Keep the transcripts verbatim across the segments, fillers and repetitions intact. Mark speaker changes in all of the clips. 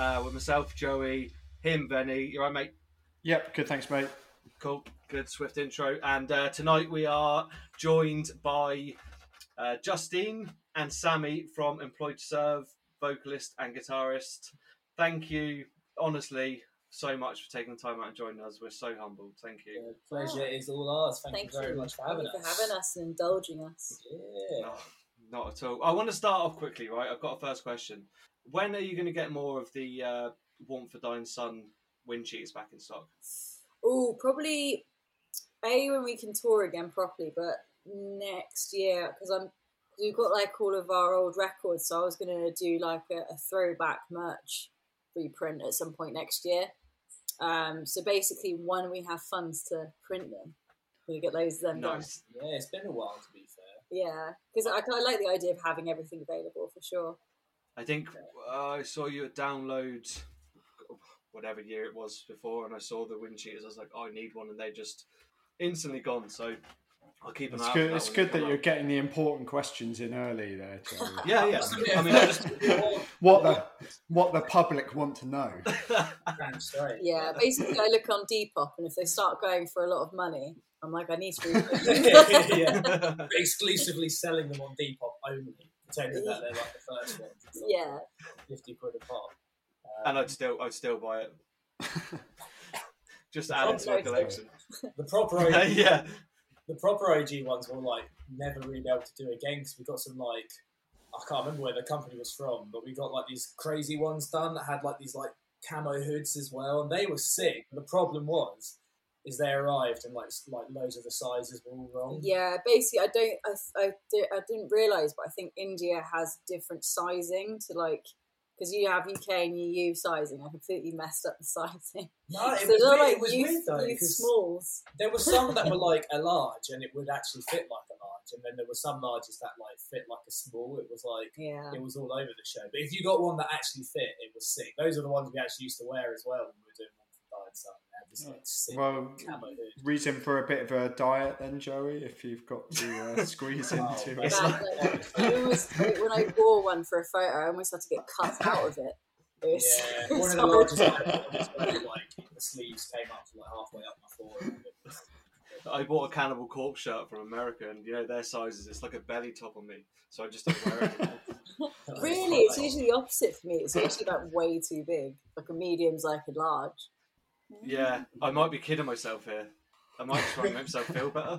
Speaker 1: uh, with myself, Joey, him, Benny. You right, mate?
Speaker 2: Yep, good, thanks, mate.
Speaker 1: Cool, good, swift intro. And uh, tonight we are joined by uh, Justine and Sammy from Employed to Serve, vocalist and guitarist. Thank you, honestly, so much for taking the time out and joining us. We're so humbled. Thank you.
Speaker 3: The pleasure is all ours. Thank,
Speaker 4: Thank
Speaker 3: you very
Speaker 4: you.
Speaker 3: much for having
Speaker 4: Thank you
Speaker 3: us.
Speaker 4: for having us and indulging us.
Speaker 3: Yeah.
Speaker 1: No, not at all. I want to start off quickly, right? I've got a first question. When are you going to get more of the uh, Warmth for Dying Sun wind cheaters back in stock?
Speaker 4: Oh, probably A, when we can tour again properly, but next year, because I'm cause we've got like all of our old records, so I was going to do like a, a throwback merch reprint at some point next year. Um, so basically, when we have funds to print them, we get those then
Speaker 1: Nice.
Speaker 4: done.
Speaker 3: Yeah, it's been a while to be fair.
Speaker 4: Yeah, because I, I like the idea of having everything available for sure.
Speaker 1: I think uh, I saw you at Download, whatever year it was before, and I saw the wind cheaters. I was like, oh, I need one, and they just instantly gone. So I'll keep an
Speaker 2: It's
Speaker 1: eye
Speaker 2: good.
Speaker 1: out.
Speaker 2: It's
Speaker 1: for that
Speaker 2: good
Speaker 1: when
Speaker 2: that
Speaker 1: they
Speaker 2: you're
Speaker 1: come
Speaker 2: getting the important questions in early there, Joey.
Speaker 1: out. Yeah, yeah. I mean, I just
Speaker 2: what the what the public want to know.
Speaker 3: Damn straight.
Speaker 4: Yeah, basically, I look on Depop, and if they start going for a lot of money, I'm like, I need to read
Speaker 3: yeah. Exclusively selling them on Depop only, pretending that they're like the first ones. It's like
Speaker 4: Yeah.
Speaker 3: fifty quid a pop. Um,
Speaker 1: and I'd still, I'd still buy it. Just add it to my
Speaker 4: Noted.
Speaker 1: collection.
Speaker 3: the proper O G,
Speaker 1: Yeah.
Speaker 3: the proper O G ones will like never really be able to do again because we got some like I can't remember where the company was from, but we got like these crazy ones done that had like these like camo hoods as well, and they were sick. But the problem was, is they arrived and like like loads of the sizes were all wrong.
Speaker 4: Yeah, basically, I don't, I, I, di- I didn't realise, but I think India has different sizing to like, because you have U K and E U sizing. I completely messed up the sizing.
Speaker 3: No, it
Speaker 4: So
Speaker 3: was,
Speaker 4: they're
Speaker 3: weird,
Speaker 4: like
Speaker 3: it was
Speaker 4: youth,
Speaker 3: weird though
Speaker 4: youth
Speaker 3: because
Speaker 4: smalls.
Speaker 3: there were some that were like a large and it would actually fit like a large, and then there were some larges that like fit like a small. It was like
Speaker 4: Yeah.
Speaker 3: it was all over the show. But if you got one that actually fit, it was sick. Those are the ones we actually used to wear as well when we were doing one for Died Sun. They had this like sick
Speaker 2: Well,
Speaker 3: camo hood.
Speaker 2: reason for a bit of a diet then, Joey, if you've got to uh, squeeze
Speaker 3: Oh,
Speaker 2: into
Speaker 3: man.
Speaker 2: it.
Speaker 4: Bad, like, I almost, like, when I wore one for a photo, I almost had to get cut out of it. It was,
Speaker 3: Yeah,
Speaker 4: it
Speaker 3: one
Speaker 4: was
Speaker 3: of the
Speaker 4: horrible.
Speaker 3: largest ones where like the sleeves came up to like halfway up my forehead. It was-
Speaker 1: I bought a Cannibal Corpse shirt from America, and you know their sizes. It's like a belly top on me, so I just don't wear it anymore.
Speaker 4: Really, it's usually the opposite for me. It's usually like way too big. Like a medium's like a large.
Speaker 1: Yeah, I might be kidding myself here. I might try and make myself feel better.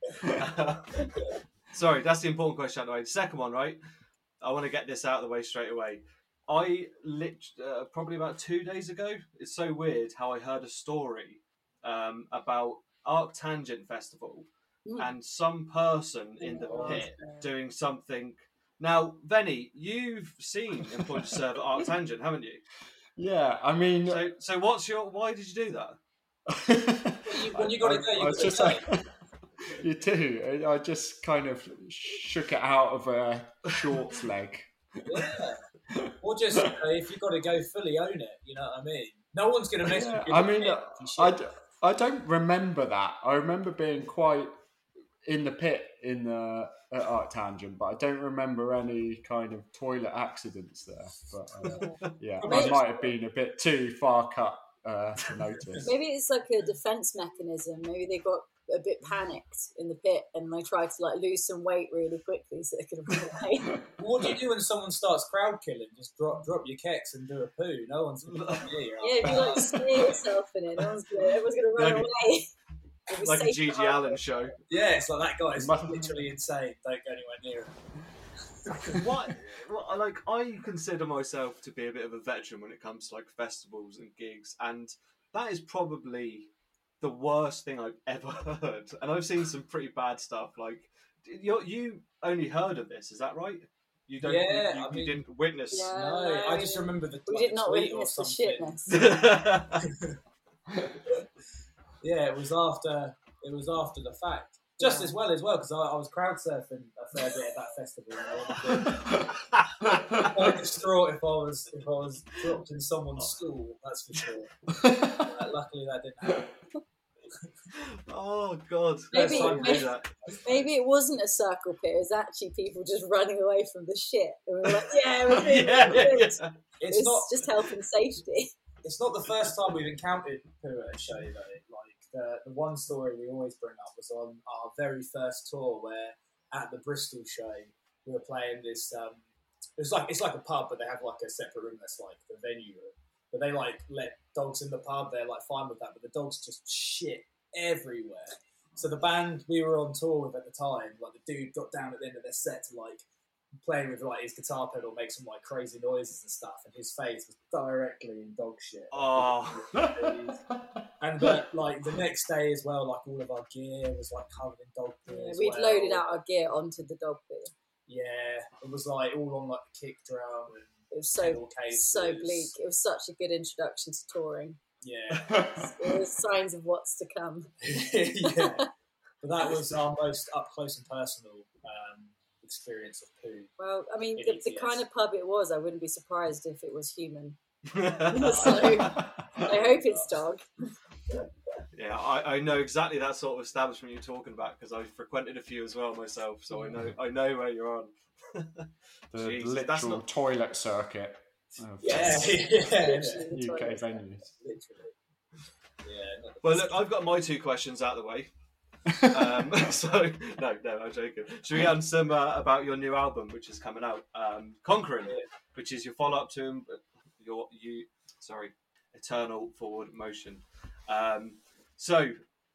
Speaker 1: Sorry, that's the important question out of the way. The second one, right? I want to get this out of the way straight away. I lit uh, probably about two days ago. It's so weird how I heard a story um, about Arctangent Festival
Speaker 4: Mm.
Speaker 1: and some person in the
Speaker 3: Oh,
Speaker 1: pit
Speaker 4: yeah.
Speaker 1: doing something. Now, Benny, you've seen Employed to Serve at Arctangent, haven't you?
Speaker 2: Yeah, I mean,
Speaker 1: So, so what's your? Why did you do that?
Speaker 3: When you, when you got
Speaker 2: I,
Speaker 3: to go, you
Speaker 2: I
Speaker 3: got
Speaker 2: was
Speaker 3: to
Speaker 2: just
Speaker 3: go.
Speaker 2: like, you do. I I just kind of shook it out of a shorts leg.
Speaker 3: Yeah. Or just uh, if you've got to go, fully own it. You know what I mean? No one's going to mess
Speaker 2: Yeah,
Speaker 3: with you.
Speaker 2: I mean,
Speaker 3: if you
Speaker 2: I,
Speaker 3: shit.
Speaker 2: d- I don't remember that. I remember being quite in the pit in the at Arctangent, but I don't remember any kind of toilet accidents there. But uh, yeah, I
Speaker 4: Maybe-
Speaker 2: might have been a bit too far cut uh, to notice.
Speaker 4: Maybe it's like a defense mechanism. Maybe they got a bit panicked in the pit and they tried to like lose some weight really quickly so they could run away.
Speaker 3: What do you do when someone starts crowd killing? Just drop drop your keks and do a poo. No one's going to come near you.
Speaker 4: Yeah, if you like smear yourself in it, no one's gonna, everyone's gonna run
Speaker 1: Like a-
Speaker 4: away. It'll be
Speaker 1: Like a
Speaker 4: safe
Speaker 1: G G
Speaker 4: behind
Speaker 1: Allen
Speaker 4: it.
Speaker 1: show.
Speaker 3: Yeah, it's like that guy is
Speaker 2: Must-
Speaker 3: literally insane. Don't go anywhere near him.
Speaker 1: What? What- Like, I consider myself to be a bit of a veteran when it comes to like festivals and gigs, and that is probably the worst thing I've ever heard. And I've seen some pretty bad stuff. Like, you you only heard of this, is that right? You don't.
Speaker 3: Yeah,
Speaker 1: you, you,
Speaker 3: I mean-
Speaker 1: you didn't witness.
Speaker 4: Yeah.
Speaker 3: No,
Speaker 4: no,
Speaker 3: I just
Speaker 4: we-
Speaker 3: remember the,
Speaker 4: We
Speaker 3: like,
Speaker 4: did
Speaker 3: the
Speaker 4: not
Speaker 3: tweet or
Speaker 4: witness the
Speaker 3: something.
Speaker 4: shitness.
Speaker 3: Yeah, it was after it was after the fact. Just
Speaker 4: Yeah.
Speaker 3: as well as well because I, I was crowd surfing a fair bit at that festival. And I would have been quite distraught if I was if I was dropped in someone's stool. That's for sure. Uh, luckily, that didn't happen.
Speaker 1: Oh God!
Speaker 4: Maybe-
Speaker 1: Next time we do
Speaker 4: maybe-
Speaker 1: that.
Speaker 4: Maybe it wasn't a circle pit. It was actually people just running away from the shit. And we were like, yeah, we're doing
Speaker 1: yeah,
Speaker 4: it,
Speaker 1: yeah,
Speaker 4: we're doing it.
Speaker 1: yeah.
Speaker 3: It's,
Speaker 4: It's
Speaker 3: not.
Speaker 4: just health and safety.
Speaker 3: It's not the first time we've encountered poo at a show though. Like the the one story we always bring up was on our very first tour, where at the Bristol show we were playing this. Um, it's like it's like a pub, but they have like a separate room that's like the venue room. But they like let dogs in the pub. They're like fine with that, but the dogs just shit everywhere. So the band we were on tour with at the time, like the dude got down at the end of their set to like playing with like his guitar pedal, make some like crazy noises and stuff, and his face was directly in dog shit.
Speaker 1: Oh.
Speaker 3: And but like the next day as well, like all of our gear was like covered in dog poo.
Speaker 4: Yeah,
Speaker 3: as
Speaker 4: we'd
Speaker 3: well.
Speaker 4: loaded out our gear onto the dog poo.
Speaker 3: Yeah, it was like all on like the kick drum and
Speaker 4: It was so
Speaker 3: pedal cases.
Speaker 4: so bleak. It was such a good introduction to touring.
Speaker 3: Yeah,
Speaker 4: It was signs of what's to come.
Speaker 3: yeah. But that was our most up close and personal um, experience of poo.
Speaker 4: Well, I mean,
Speaker 3: In
Speaker 4: the,
Speaker 3: E
Speaker 4: the
Speaker 3: T S.
Speaker 4: kind of pub it was, I wouldn't be surprised if it was human. So I hope it's dog.
Speaker 1: Yeah, I, I know exactly that sort of establishment you're talking about because I've frequented a few as well myself, so I know I know where you're on.
Speaker 2: The
Speaker 1: Jesus,
Speaker 2: literal
Speaker 1: that's not-
Speaker 2: toilet circuit of
Speaker 3: Yeah, yeah.
Speaker 4: Literally the
Speaker 2: U K
Speaker 4: toilet.
Speaker 2: venues.
Speaker 3: Literally. Yeah. Not the
Speaker 1: Well,
Speaker 3: best.
Speaker 1: look, I've got my two questions out of the way. Um, so no, no, I'm joking. Should we get on some uh, about your new album, which is coming out, um, Conquering, which is your follow-up to um, your you sorry, Eternal Forward Motion. Um, so,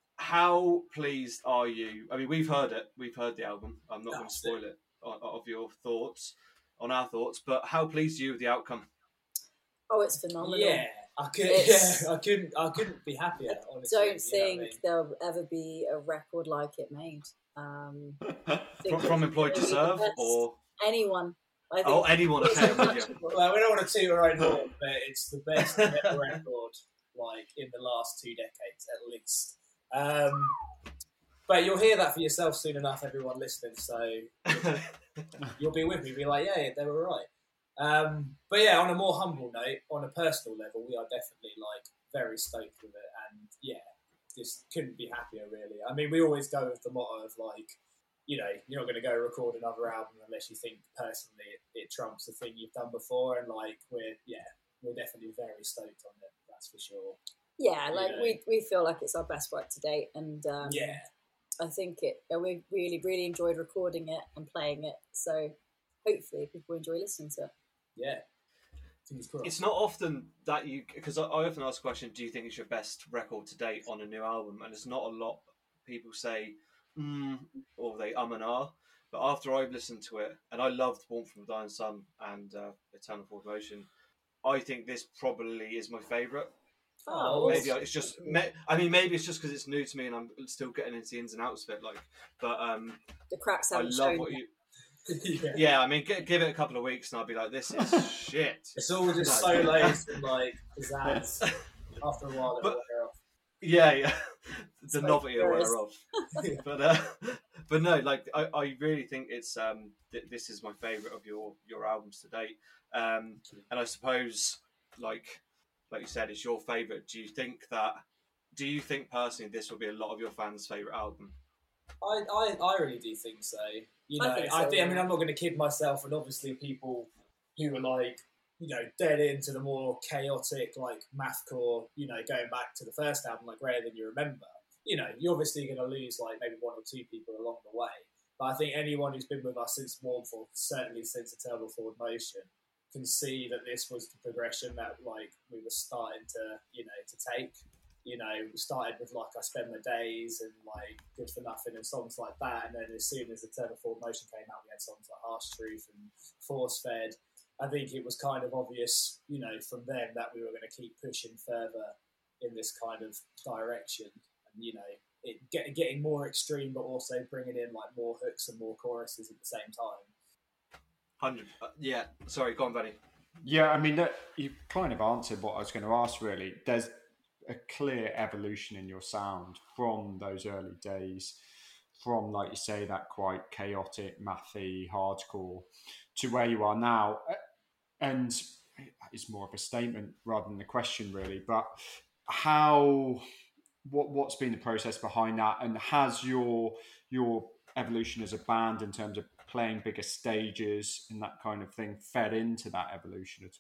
Speaker 1: how pleased are you? I mean, we've heard it, we've heard the album. I'm not going to
Speaker 3: That's
Speaker 1: spoil it of, of your thoughts on our thoughts, but how pleased are you with the outcome?
Speaker 4: Oh, it's phenomenal.
Speaker 3: Yeah, I could.
Speaker 4: It's-
Speaker 3: Yeah, I couldn't. I couldn't be happier. Honestly,
Speaker 4: Don't
Speaker 3: you know
Speaker 4: think
Speaker 3: what I mean?
Speaker 4: there'll ever be a record like it made. Um,
Speaker 1: From,
Speaker 4: think
Speaker 1: from
Speaker 4: it's
Speaker 1: Employed to
Speaker 4: gonna be the
Speaker 1: Serve,
Speaker 4: best.
Speaker 1: or
Speaker 4: anyone. I think
Speaker 1: oh, anyone?
Speaker 4: it's
Speaker 1: Okay, I'm with you.
Speaker 4: untouchable.
Speaker 3: Well, we don't want to toot our own horn, but it's the best ever record, like in the last two decades at least. Um, but you'll hear that for yourself soon enough, everyone listening. So you'll be with me, be like, yeah, they were right. Um, but yeah, on a more humble note, on a personal level, we are definitely like very stoked with it, and yeah, just couldn't be happier really. I mean, we always go with the motto of like, you know, you're not going to go record another album unless you think personally it, it trumps the thing you've done before, and like we're yeah, we're definitely very stoked on it. That's for sure.
Speaker 4: Yeah, like
Speaker 3: Yeah.
Speaker 4: we we feel like it's our best work to date, and um,
Speaker 3: Yeah,
Speaker 4: I think it. uh, We really really enjoyed recording it and playing it. So hopefully people enjoy listening to it.
Speaker 3: yeah. Fingers crossed.
Speaker 1: It's not often that you, because I, I often ask the question, do you think it's your best record to date on a new album? And it's not a lot. People say, mm, or they um and ah. But after I've listened to it, and I loved Warmth from the Dying Sun and uh, Eternal Forward Motion, I think this probably is my favourite.
Speaker 3: Oh,
Speaker 1: Maybe I- it's just, may- I mean, maybe it's just because it's new to me and I'm still getting into the ins and outs of it. Like, but um,
Speaker 4: The cracks
Speaker 1: I
Speaker 4: haven't
Speaker 1: love
Speaker 4: shown
Speaker 1: what
Speaker 4: yet.
Speaker 1: you.
Speaker 3: yeah.
Speaker 1: Yeah, I mean, g- give it a couple of weeks and I'll be like, this is shit.
Speaker 3: It's all just
Speaker 1: No.
Speaker 3: solos and like pizzazz. After a while, it'll
Speaker 1: But-
Speaker 3: wear off.
Speaker 1: Yeah, yeah, the
Speaker 4: It's
Speaker 1: novelty
Speaker 4: like
Speaker 1: aware
Speaker 4: yours.
Speaker 1: of. But uh, but no, like I, I really think it's um th- this is my favourite of your your albums to date. Um, and I suppose like like you said, it's your favourite. Do you think that? Do you think personally this will be a lot of your fans' favourite album?
Speaker 3: I, I, I really do think so. You
Speaker 4: I
Speaker 3: know, I
Speaker 4: think
Speaker 3: think,
Speaker 4: so,
Speaker 3: I, mean,
Speaker 4: yeah.
Speaker 3: I'm not going to kid myself, and obviously people who are like, you know, dead into the more chaotic, like mathcore, you know, going back to the first album, like Rarer Than You Remember. You know, you're obviously going to lose like maybe one or two people along the way. But I think anyone who's been with us since Warmth, or certainly since Eternal Forward Motion, can see that this was the progression that like we were starting to, you know, to take. You know, we started with like I Spend My Days and like Good for Nothing and songs like that, and then as soon as Eternal Forward Motion came out, we had songs like Harsh Truth and Force Fed. I think it was kind of obvious, you know, from them that we were going to keep pushing further in this kind of direction, and you know, it get, getting more extreme, but also bringing in like more hooks and more choruses at the same time.
Speaker 1: Hundred. Uh, yeah. Sorry, go on, Benny.
Speaker 2: Yeah, I mean, that, you kind of answered what I was going to ask, really. There's a clear evolution in your sound from those early days, from, like you say, that quite chaotic, mathy, hardcore, to where you are now. And it's more of a statement rather than a question, really. But how, what, what's been the process behind that? And has your your evolution as a band in terms of playing bigger stages and that kind of thing fed into that evolution at all?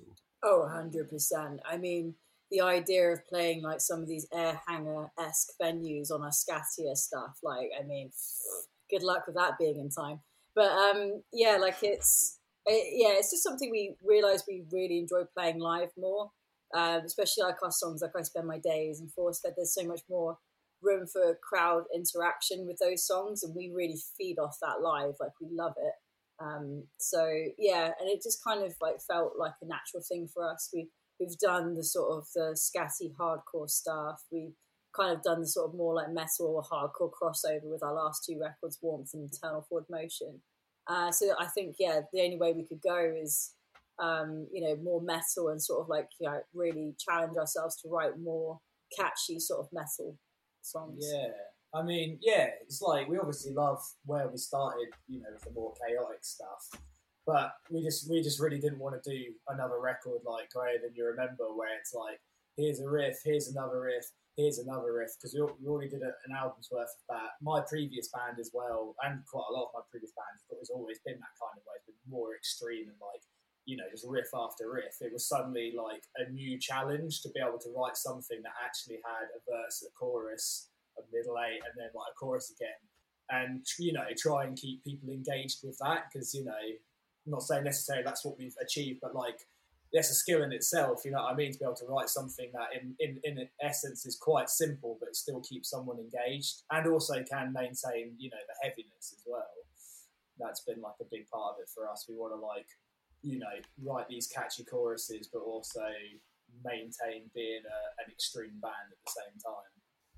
Speaker 4: Oh, one hundred percent. I mean, the idea of playing like some of these air hanger-esque venues on our scattier stuff, like, I mean, good luck with that being in time. But um, yeah, like it's, it, yeah, it's just something we realised we really enjoy playing live more, um, especially like our songs, like I Spend My Days and Force Fed, there's so much more room for crowd interaction with those songs, and we really feed off that live, like we love it. Um, so yeah, and it just kind of like felt like a natural thing for us. We we've done the sort of the scatty hardcore stuff. We've kind of done the sort of more like metal or hardcore crossover with our last two records, Warmth and Eternal Forward Motion. Uh, so I think yeah, the only way we could go is um, you know, more metal and sort of like, you know, really challenge ourselves to write more catchy sort of metal songs.
Speaker 3: Yeah. I mean, yeah, it's like we obviously love where we started, you know, with the more chaotic stuff, but we just we just really didn't want to do another record like Greater Than You Remember, where it's like, here's a riff, here's another riff, here's another riff, because we, we already did a, an album's worth of that. My previous band as well, and quite a lot of my previous bands, but it's always been that kind of way. It's been more extreme and like, you know, just riff after riff. It was suddenly like a new challenge to be able to write something that actually had a verse, a chorus, a middle eight, and then like a chorus again, and you know, try and keep people engaged with that, because you know, I'm not saying necessarily that's what we've achieved, but like that's a skill in itself, you know what I mean, to be able to write something that in in, in essence is quite simple but still keeps someone engaged and also can maintain, you know, the heaviness as well. That's been like a big part of it for us. We want to like, you know, write these catchy choruses but also maintain being a, an extreme band at the same time.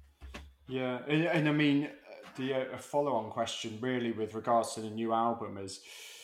Speaker 2: Yeah, and, and I mean, the uh, follow-on question really with regards to the new album is,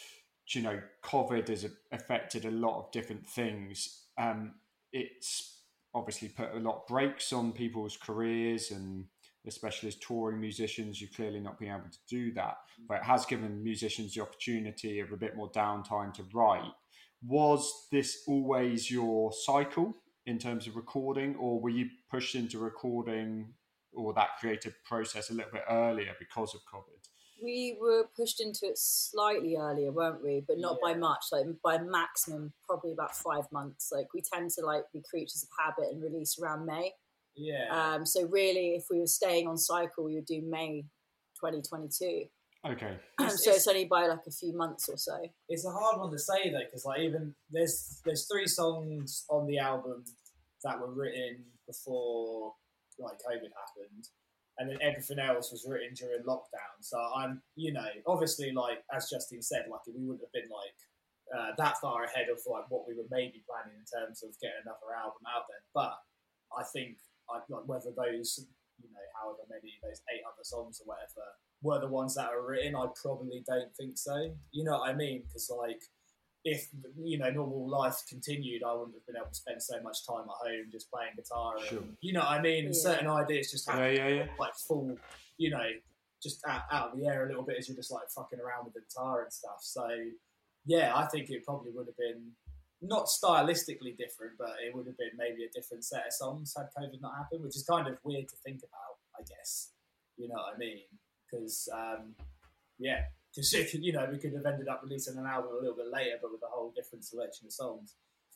Speaker 2: you know, COVID has affected a lot of different things. Um, it's obviously put a lot of brakes on people's careers, and especially as touring musicians, you've clearly not been able to do that. But it has given musicians the opportunity of a bit more downtime to write. Was this always your cycle in terms of recording, or were you pushed into recording or that creative process a little bit earlier because of COVID?
Speaker 4: We were pushed into it slightly earlier, weren't we? But not yeah. by much. Like by maximum, probably about five months. Like we tend to like be creatures of habit and release around May.
Speaker 3: Yeah.
Speaker 4: Um. So really, if we were staying on cycle, we would do May twenty twenty-two.
Speaker 2: Okay.
Speaker 4: Um,
Speaker 3: It's,
Speaker 4: so
Speaker 3: it's,
Speaker 4: it's only by like a few months or so.
Speaker 3: It's a hard one to say though, because like even there's there's three songs on the album that were written before like COVID happened, and then everything else was written during lockdown. So I'm, you know, obviously like as Justine said, like we wouldn't have been like uh, that far ahead of like what we were maybe planning in terms of getting another album out there. But I think I, like whether those, you know, however many those eight other songs or whatever were the ones that are written, I probably don't think so. You know what I mean? Because like, if, you know, normal life continued, I wouldn't have been able to spend so much time at home just playing guitar. And,
Speaker 2: sure.
Speaker 3: You know what I mean? And
Speaker 4: yeah.
Speaker 3: certain ideas just have
Speaker 2: yeah, yeah, yeah.
Speaker 3: like full, you know, just out, out of the air a little bit as you're just like fucking around with the guitar and stuff. So yeah, I think it probably would have been not stylistically different, but it would have been maybe a different set of songs had COVID not happened, which is kind of weird to think about, I guess. You know what I mean? Because, um, yeah, because, you know, we could have ended up releasing an album a little bit later, but with a whole different selection of songs.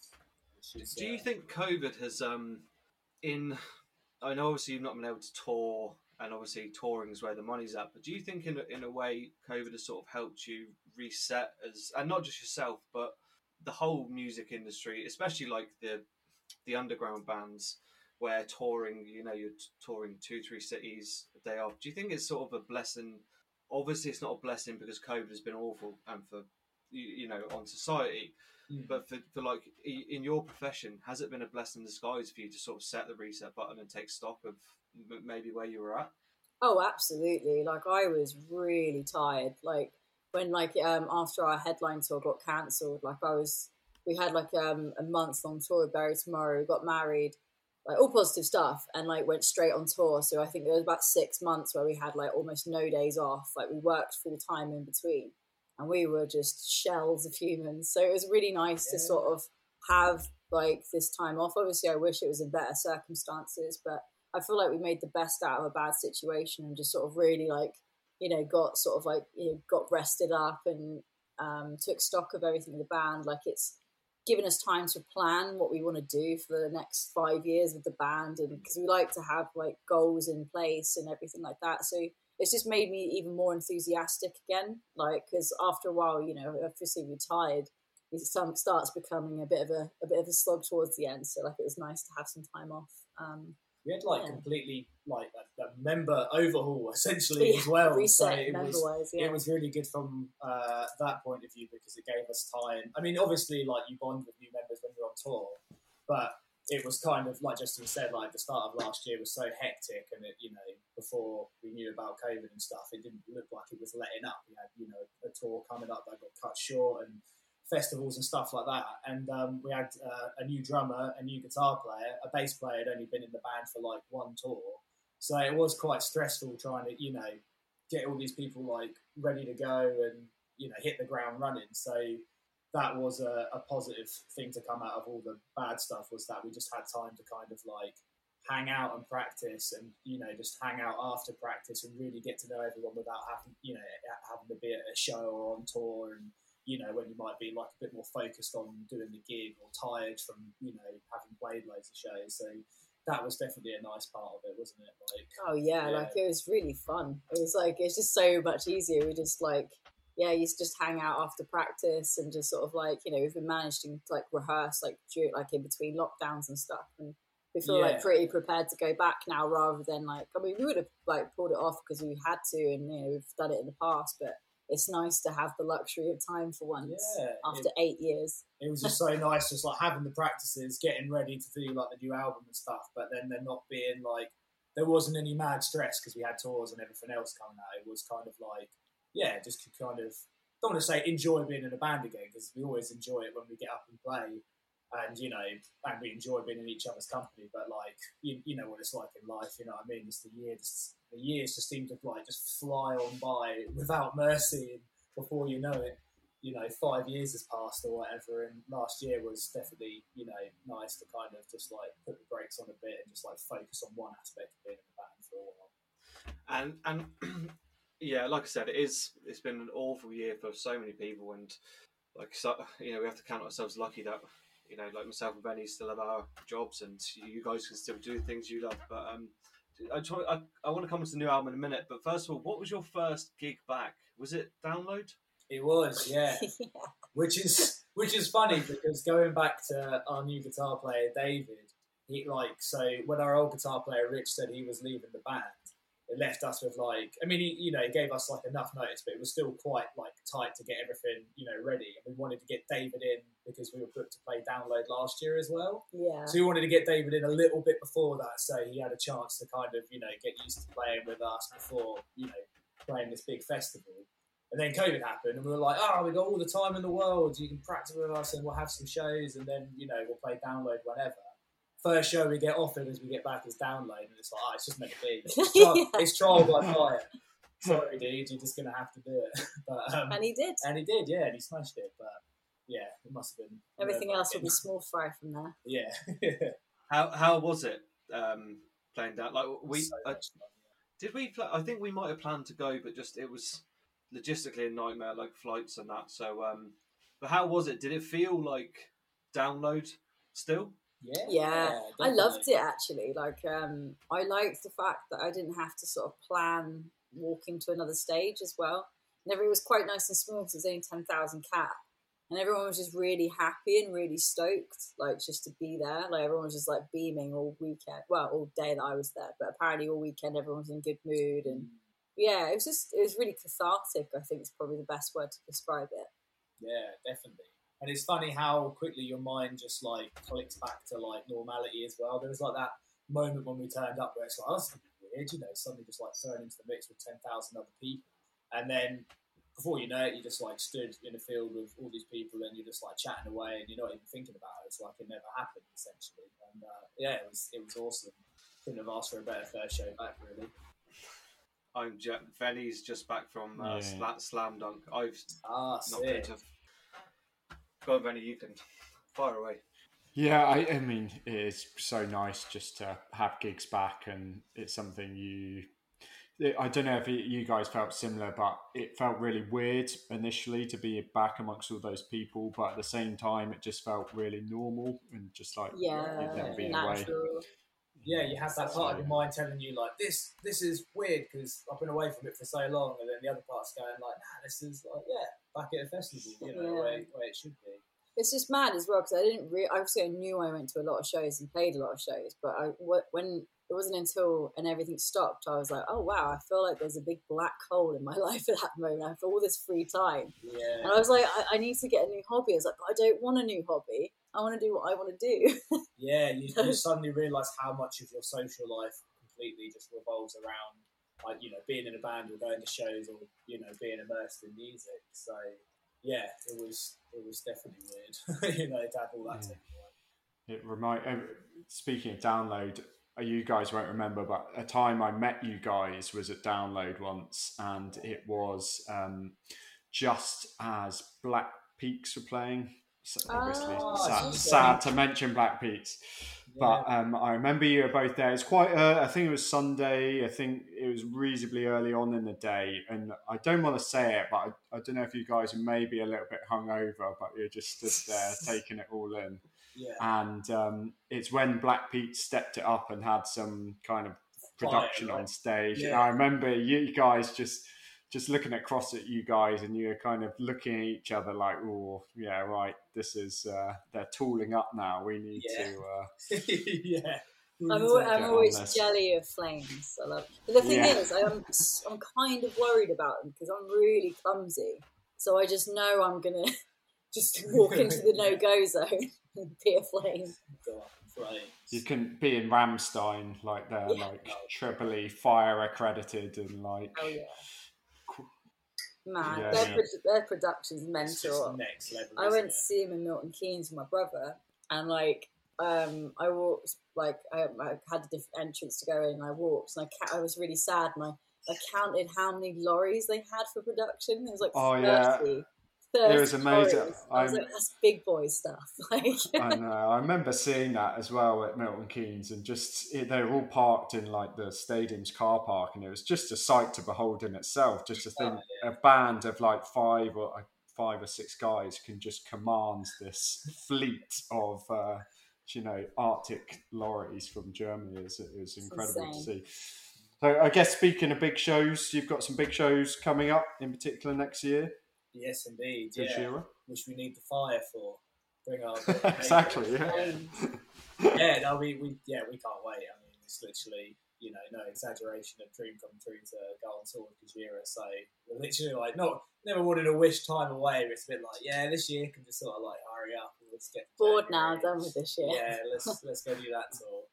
Speaker 3: Is,
Speaker 1: Do
Speaker 3: uh,
Speaker 1: you think COVID has, um, in, I know obviously you've not been able to tour, and obviously touring is where the money's at, but do you think in a, in a way COVID has sort of helped you reset as, and not just yourself, but the whole music industry, especially like the the underground bands where touring, you know, you're t- touring two, three cities a day off. Do you think it's sort of a blessing? Obviously, it's not a blessing because COVID has been awful and for, you, you know, on society.
Speaker 3: Mm.
Speaker 1: But for, for like in your profession, has it been a blessing in disguise for you to sort of set the reset button and take stock of maybe where you were at?
Speaker 4: Oh, absolutely. Like I was really tired. Like when like um after our headline tour got cancelled, like I was, we had like um a month long tour with Bury Tomorrow, we got married, like all positive stuff, and like went straight on tour. So I think there was about six months where we had like almost no days off. Like we worked full time in between, and we were just shells of humans. So it was really nice yeah. to sort of have like this time off. Obviously, I wish it was in better circumstances, but I feel like we made the best out of a bad situation and just sort of really like, you know, got sort of like, you know, got rested up and um, took stock of everything in the band. Like it's, given us time to plan what we want to do for the next five years with the band, and because we like to have like goals in place and everything like that. So it's just made me even more enthusiastic again. Like, because after a while, you know, obviously retired, it starts becoming a bit of a, a bit of a slog towards the end. So like, it was nice to have some time off. Um,
Speaker 3: We had like
Speaker 4: yeah.
Speaker 3: completely like a, a member overhaul essentially
Speaker 4: Yeah,
Speaker 3: as well.
Speaker 4: reset
Speaker 3: so it was
Speaker 4: member-wise, yeah.
Speaker 3: it was really good from uh, that point of view because it gave us time. I mean, obviously, like you bond with new members when you're on tour, but it was kind of like Justin said, like the start of last year was so hectic, and it, you know, before we knew about COVID and stuff, it didn't look like it was letting up. We had, you know, a tour coming up that got cut short and festivals and stuff like that, and um, we had uh, a new drummer, a new guitar player, a bass player had only been in the band for like one tour, so it was quite stressful trying to, you know, get all these people like ready to go and, you know, hit the ground running. So that was a, a positive thing to come out of all the bad stuff, was that we just had time to kind of like hang out and practice, and, you know, just hang out after practice and really get to know everyone without having, you know, having to be at a show or on tour, and, you know, when you might be like a bit more focused on doing the gig or tired from, you know, having played loads of shows. So that was definitely a nice part of it, wasn't it? Like,
Speaker 4: oh yeah, yeah, like it was really fun. It was like, it's just so much easier. We just like, yeah, you just hang out after practice and just sort of like, you know, we've been managing to like rehearse like during, like in between lockdowns and stuff. And we feel
Speaker 3: Yeah.
Speaker 4: like pretty prepared to go back now, rather than like, I mean, we would have like pulled it off because we had to, and, you know, we've done it in the past, but it's nice to have the luxury of time for once
Speaker 3: Yeah,
Speaker 4: after
Speaker 3: it-
Speaker 4: eight years.
Speaker 3: it was just so nice, just like having the practices, getting ready to do like the new album and stuff, but then there not being like, there wasn't any mad stress because we had tours and everything else coming out. It was kind of like, yeah, just could kind of, don't want to say enjoy being in a band again, because we always enjoy it when we get up and play, and, you know, and we enjoy being in each other's company, but like, you, you know what it's like in life, you know what I mean? Just the year, just, the years just seem to like just fly on by without mercy, and before you know it, you know, five years has passed or whatever, and last year was definitely, you know, nice to kind of just like put the brakes on a bit and just like focus on one aspect of being in the band for a while.
Speaker 1: And and yeah, like I said, it is. It's been an awful year for so many people, and like so, you know, we have to count ourselves lucky that, you know, like myself and Benny still have our jobs, and you guys can still do things you love. But um, I try, I, I want to come to the new album in a minute. But first of all, what was your first gig back? Was it Download?
Speaker 3: It was, yeah.
Speaker 4: Yeah.
Speaker 3: which is which is funny because going back to our new guitar player David, he like so when our old guitar player Rich said he was leaving the band, it left us with like, I mean, he, you know, he gave us like enough notice, but it was still quite like tight to get everything, you know, ready. And we wanted to get David in because we were booked to play Download last year as well.
Speaker 4: Yeah.
Speaker 3: So we wanted to get David in a little bit before that, so he had a chance to kind of, you know, get used to playing with us before, you know, playing this big festival. And then COVID happened, and we were like, oh, we got all the time in the world. You can practice with us, and we'll have some shows, and then, you know, we'll play Download whenever. First show we get offered as we get back is Download, and it's like, oh, it's just meant to be. It's, tri-
Speaker 4: Yeah.
Speaker 3: it's trial by fire. Sorry, dude, you're just going to have to do it. But, um,
Speaker 4: And he did.
Speaker 3: and he did, yeah, and he smashed it. But, yeah, it must have been...
Speaker 4: Everything else will be
Speaker 3: nerve-wracking.
Speaker 4: small fry from there.
Speaker 3: Yeah.
Speaker 1: How how was it um, playing down? Like we
Speaker 3: So
Speaker 1: uh,
Speaker 3: much fun,
Speaker 1: did we? Pl- I think we might have planned to go, but just it was logistically a nightmare, like flights and that. So, um, but how was it? Did it feel like Download still?
Speaker 3: yeah.
Speaker 4: Yeah, I
Speaker 3: definitely.
Speaker 4: loved it actually. Like, um, I liked the fact that I didn't have to sort of plan walking to another stage as well. And everything was quite nice and small because it was only ten thousand cap. And everyone was just really happy and really stoked, like, just to be there. Like, everyone was just, like, beaming all weekend. Well, all day that I was there. But apparently all weekend everyone was in good mood. And, yeah, it was just, it was really cathartic, I think is probably the best word to describe it.
Speaker 3: Yeah, definitely. And it's funny how quickly your mind just like clicks back to like normality as well. There was like that moment when we turned up where it's like, oh, that's weird, you know, suddenly just like thrown into the mix with ten thousand other people. And then before you know it, you just like stood in a field with all these people and you're just like chatting away and you're not even thinking about it. It's like it never happened essentially. And uh, yeah, it was it was awesome. Couldn't have asked for a better first show back, really.
Speaker 1: I'm Je- Venny's just back from uh,
Speaker 2: Yeah.
Speaker 1: sla- Slam Dunk. I've
Speaker 3: Ah,
Speaker 1: not been
Speaker 3: sick.
Speaker 1: to. Go on, Venny, you can fire away.
Speaker 2: Yeah, I, I mean, it is so nice just to have gigs back, and it's something you I don't know if it, you guys felt similar, but it felt really weird initially to be back amongst all those people. But at the same time, it just felt really normal and just like
Speaker 4: Yeah,
Speaker 2: you'd never been away.
Speaker 4: natural.
Speaker 3: Yeah, you have that part of your
Speaker 2: So-
Speaker 3: mind telling you like this. This is weird because I've been away from it for so long, and then the other part's going like, "Nah, this is like, yeah, back at a festival, you know,
Speaker 4: Yeah.
Speaker 3: where, where it should be."
Speaker 4: It's just mad as well because I didn't re- obviously I knew I went to a lot of shows and played a lot of shows, but I wh- when it wasn't until and everything stopped, I was like, oh wow, I feel like there's a big black hole in my life at that moment. I have all this free time,
Speaker 3: Yeah,
Speaker 4: and I was like, I, I need to get a new hobby. I was like, but I don't want a new hobby. I want to do what I want to do.
Speaker 3: yeah. You, you suddenly realise how much of your social life completely just revolves around, like you know, being in a band or going to shows or you know, being immersed in music. So yeah, it was it was definitely weird, you know, to have all that.
Speaker 2: Yeah.
Speaker 3: taken away.
Speaker 2: It remind. uh, Speaking of Download, uh, you guys won't remember, but a time I met you guys was at Download once, and it was um, just as Black Peaks were playing. So obviously,
Speaker 4: Oh,
Speaker 2: sad,
Speaker 3: okay.
Speaker 2: sad to mention Black Peaks. But
Speaker 3: Yeah.
Speaker 2: um, I remember you were both there. It's quite. Uh, I think it was Sunday. I think it was reasonably early on in the day, and I don't want to say it, but I, I don't know if you guys were maybe a little bit hungover, but you just stood there taking it all in.
Speaker 3: yeah,
Speaker 2: And um, it's when Black Pete stepped it up and had some kind of production
Speaker 3: Fire, right?
Speaker 2: on stage.
Speaker 3: Yeah.
Speaker 2: And I remember you guys just just looking across at you guys, and you were kind of looking at each other like, "Oh, yeah, right. This is uh, they're tooling up now. We need
Speaker 3: Yeah.
Speaker 2: to." Uh,
Speaker 3: yeah.
Speaker 4: I'm, al-
Speaker 2: get
Speaker 4: I'm
Speaker 2: on
Speaker 4: always
Speaker 2: this.
Speaker 4: jelly of flames. I love. But the thing
Speaker 2: Yeah.
Speaker 4: is, I'm I'm kind of worried about them because I'm really clumsy. So I just know I'm gonna just walk into the no go zone and be a flame.
Speaker 3: Go up in flames.
Speaker 2: you can be in Ramstein, like they're
Speaker 4: Yeah.
Speaker 2: like trebly fire accredited and like.
Speaker 4: Oh yeah, man,
Speaker 2: Yeah,
Speaker 4: their,
Speaker 2: yeah.
Speaker 4: pro- their production's
Speaker 3: It's just
Speaker 4: mental.
Speaker 3: next level.
Speaker 4: I
Speaker 3: isn't
Speaker 4: went to
Speaker 3: it?
Speaker 4: see him in Milton Keynes with my brother, and like, um, I walked like I, I had a different entrance to go in, and I walked, and I ca- I was really sad, and I, I counted how many lorries they had for production. It was like
Speaker 2: Oh, yeah.
Speaker 4: thirty.
Speaker 2: It was
Speaker 4: thirty
Speaker 2: amazing.
Speaker 4: lorries. I was
Speaker 2: I'm-
Speaker 4: like, that's big boy stuff. Like,
Speaker 2: I know. I remember seeing that as well at Milton Keynes, and just it, they were all parked in like the stadium's car park, and it was just a sight to behold in itself. Just to think,
Speaker 3: Oh,
Speaker 2: a band of like five or uh, five or six guys can just command this fleet of, uh, you know, Arctic lorries from Germany. Is is incredible to
Speaker 4: insane.
Speaker 2: see. So I guess speaking of big shows, you've got some big shows coming up, in particular next year.
Speaker 3: Yes, indeed.
Speaker 2: This
Speaker 3: Yeah,
Speaker 2: year.
Speaker 3: which we need the fire for. Bring our
Speaker 2: Exactly. Yeah.
Speaker 4: flames.
Speaker 3: Yeah, no, we, we yeah we can't wait. I mean, it's literally you know no exaggeration, a dream come true to go on tour with Gojira. So we're literally like not never wanted to wish time away. But it's a bit like yeah, this year can just sort of like hurry up and let's get
Speaker 4: Bored now,
Speaker 3: January.
Speaker 4: done with this shit.
Speaker 3: Yeah, let's let's go do that tour.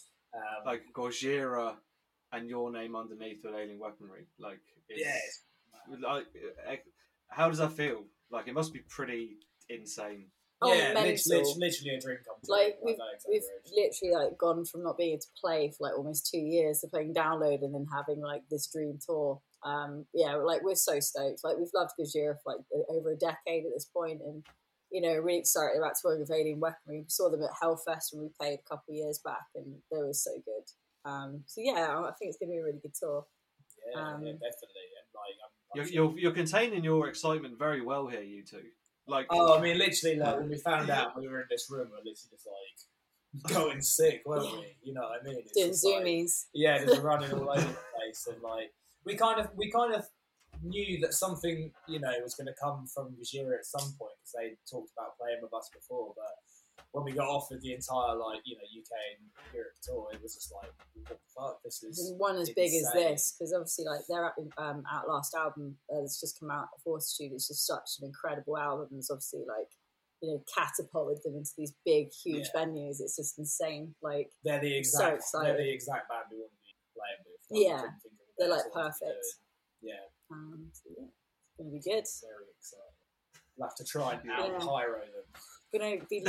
Speaker 3: Um,
Speaker 1: Like Gojira and your name underneath with Alien Weaponry. Like, it's,
Speaker 3: yeah, it's mad.
Speaker 1: like, eh, how does that feel? Like, it must be pretty insane.
Speaker 4: Oh,
Speaker 3: yeah,
Speaker 4: mental.
Speaker 3: lit- lit- literally a dream come true.
Speaker 4: Like we've
Speaker 3: no
Speaker 4: we've
Speaker 3: exaggeration.
Speaker 4: literally like gone from not being able to play for like almost two years to playing Download and then having like this dream tour. Um, yeah, like we're so stoked. Like we've loved Gojira for like o- over a decade at this point, and you know really excited about touring with Alien Weaponry. We saw them at Hellfest when we played a couple of years back, and they were so good. Um, so yeah, I think it's gonna be a really good tour.
Speaker 3: Yeah,
Speaker 4: um,
Speaker 3: yeah, definitely. And like, I'm, I'm
Speaker 1: You're,
Speaker 3: sure-
Speaker 1: you're, you're containing your excitement very well here, you two. Like,
Speaker 3: Oh, I mean, literally, like when we found out we were in this room, we were literally just like going sick, weren't we? You know what I mean? It's
Speaker 4: Doing
Speaker 3: just, like,
Speaker 4: zoomies.
Speaker 3: yeah, just running all over the place, and like we kind of we kind of knew that something you know was going to come from Gojira at some point because they talked about playing with us before, but when we got offered the entire like you know U K and Europe tour, it was just like what the fuck, this is
Speaker 4: One as big as
Speaker 3: insane.
Speaker 4: this, because obviously, like their um, Outlast album uh, that's just come out, Fortitude, is just such an incredible album. It's obviously like you know catapulted them into these big, huge
Speaker 3: Yeah.
Speaker 4: venues. It's just insane. Like
Speaker 3: They're the
Speaker 4: So
Speaker 3: exact
Speaker 4: excited.
Speaker 3: they're the exact band we want to be playing with. Like, we
Speaker 4: Yeah,
Speaker 3: couldn't think of a
Speaker 4: they're,
Speaker 3: better
Speaker 4: like,
Speaker 3: sort of
Speaker 4: perfect.
Speaker 3: doing. Yeah.
Speaker 4: um, so yeah, it's gonna be good.
Speaker 3: Very excited. We'll have to try and
Speaker 1: Yeah.
Speaker 3: out pyro them.
Speaker 4: Gonna be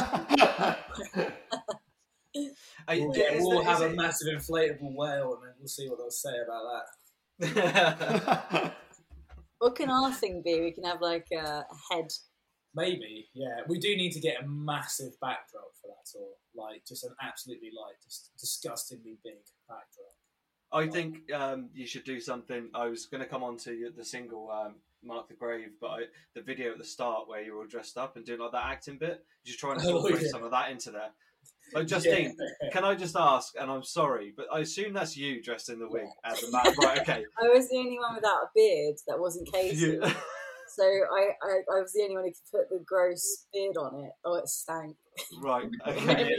Speaker 4: launched.
Speaker 1: I-
Speaker 3: We'll,
Speaker 1: is
Speaker 3: get, we'll
Speaker 1: there-
Speaker 3: have
Speaker 1: is
Speaker 3: a
Speaker 1: it-
Speaker 3: massive inflatable whale, and then we'll see what they'll say about that.
Speaker 4: What can our thing be? We can have like a, a head.
Speaker 3: Maybe, yeah. We do need to get a massive backdrop for that tour, like just an absolutely like just disgustingly big backdrop.
Speaker 1: I think um, you should do something. I was going to come on to the single um, Mark the Grave, but I, the video at the start where you're all dressed up and doing like that acting bit, you should try and incorporate oh, yeah. some of that into there. Like, Justine, yeah. can I just ask, and I'm sorry, but I assume that's you dressed in the wig yeah. as a man, right? Okay.
Speaker 4: I was the only one without a beard that wasn't Casey. Yeah. So I, I, I was the only one who could put the gross beard on it. Oh, it stank.
Speaker 1: Right. Okay.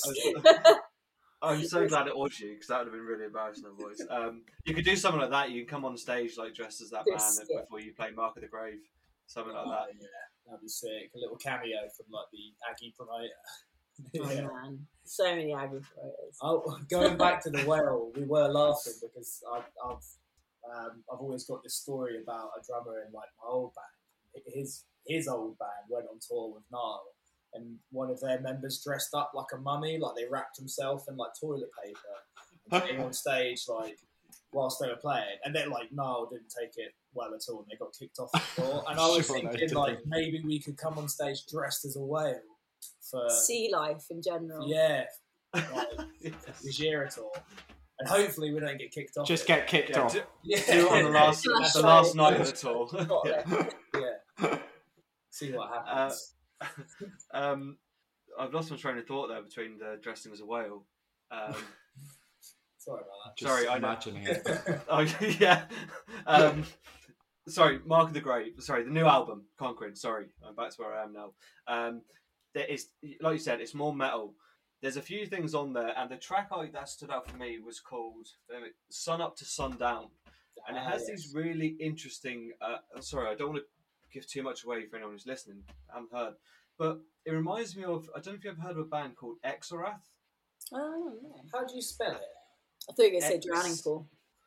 Speaker 1: I'm so glad it was you, because that would have been really embarrassing otherwise. Um, you could do something like that. You can come on stage like dressed as that man yeah. before you play Mark of the Grave. Something like
Speaker 3: oh,
Speaker 1: that.
Speaker 3: Yeah, that'd be sick. A little cameo from like the Aggie promoter.
Speaker 4: yeah. Oh man, so many Aggie promoters.
Speaker 3: Oh, going back to the whale, we were laughing because I, I've um, I've always got this story about a drummer in like my old band. His his old band went on tour with Niall. And one of their members dressed up like a mummy, like they wrapped himself in like toilet paper, and came on stage like whilst they were playing. And then like Niall didn't take it well at all, and they got kicked off the floor. And I was sure thinking like maybe we could come on stage dressed as a whale for
Speaker 4: sea life in general.
Speaker 3: Yeah, like, yes. the Girator. And hopefully we don't get kicked off.
Speaker 2: Just
Speaker 3: it.
Speaker 2: get kicked
Speaker 1: yeah,
Speaker 2: off.
Speaker 1: Do,
Speaker 3: yeah.
Speaker 1: do it on the last the last night of the tour.
Speaker 3: yeah. yeah. See what happens. Uh,
Speaker 1: um, I've lost my train of thought there between the dressing as a whale. Um,
Speaker 3: sorry about that.
Speaker 1: Just sorry,
Speaker 2: imagining it.
Speaker 1: oh yeah. Um, sorry, Mark of the Grave. Sorry, the new album, Conquering. Sorry, I'm back to where I am now. Um, there is, like you said, it's more metal. There's a few things on there, and the track I, that stood out for me was called "Sun Up to Sundown," and it has ah, yes. these really interesting. Uh, sorry, I don't want to give too much away for anyone who's listening. I haven't heard, but it reminds me of. I don't know if you've ever heard of a band called Exorath.
Speaker 4: Oh, no.
Speaker 3: How do you spell it?
Speaker 4: I thought you were going to say Drowning Pool.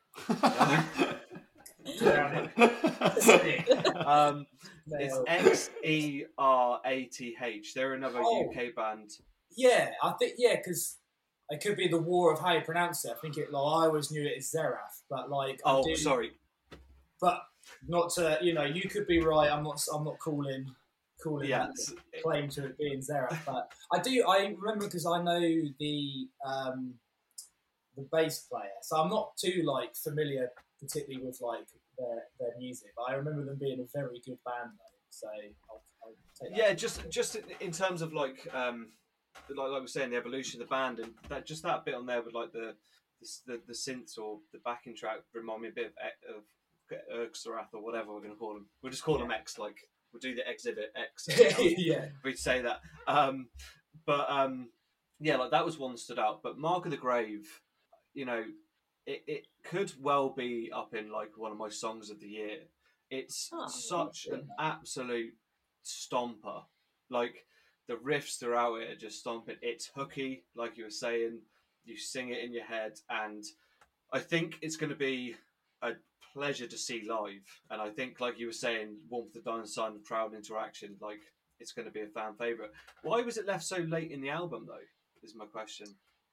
Speaker 1: um, it's X E R A T H. They're another oh. U K band.
Speaker 3: Yeah, I think yeah, because it could be the war of how you pronounce it. I think it. Like, I always knew it as Zerath, but like.
Speaker 1: Oh,
Speaker 3: do,
Speaker 1: sorry.
Speaker 3: But not to you know, you could be right. I'm not. I'm not calling calling
Speaker 1: yeah,
Speaker 3: that claim to it being Zerath, but I do. I remember because I know the um, the bass player, so I'm not too like familiar, particularly with like their their music. But I remember them being a very good band, though. So I'll, I'll take that.
Speaker 1: Yeah, just just in terms of like. Um, Like, like we were saying, the evolution of the band, and that just that bit on there with like the the, the synths or the backing track remind me a bit of, of Exorath or whatever we're going to call them. We'll just call yeah. them X. Like we'll do the exhibit X.
Speaker 3: yeah,
Speaker 1: we'd say that. Um, but um, yeah, like that was one that stood out. But Mark of the Grave, you know, it, it could well be up in like one of my songs of the year. It's oh, such an absolute stomper. Like. The riffs throughout it are just stomping. It's hooky, like you were saying. You sing it in your head, and I think it's going to be a pleasure to see live. And I think, like you were saying, Warmth of the Dying Sun, crowd interaction, like it's going to be a fan favourite. Why was it left so late in the album, though? Is my question.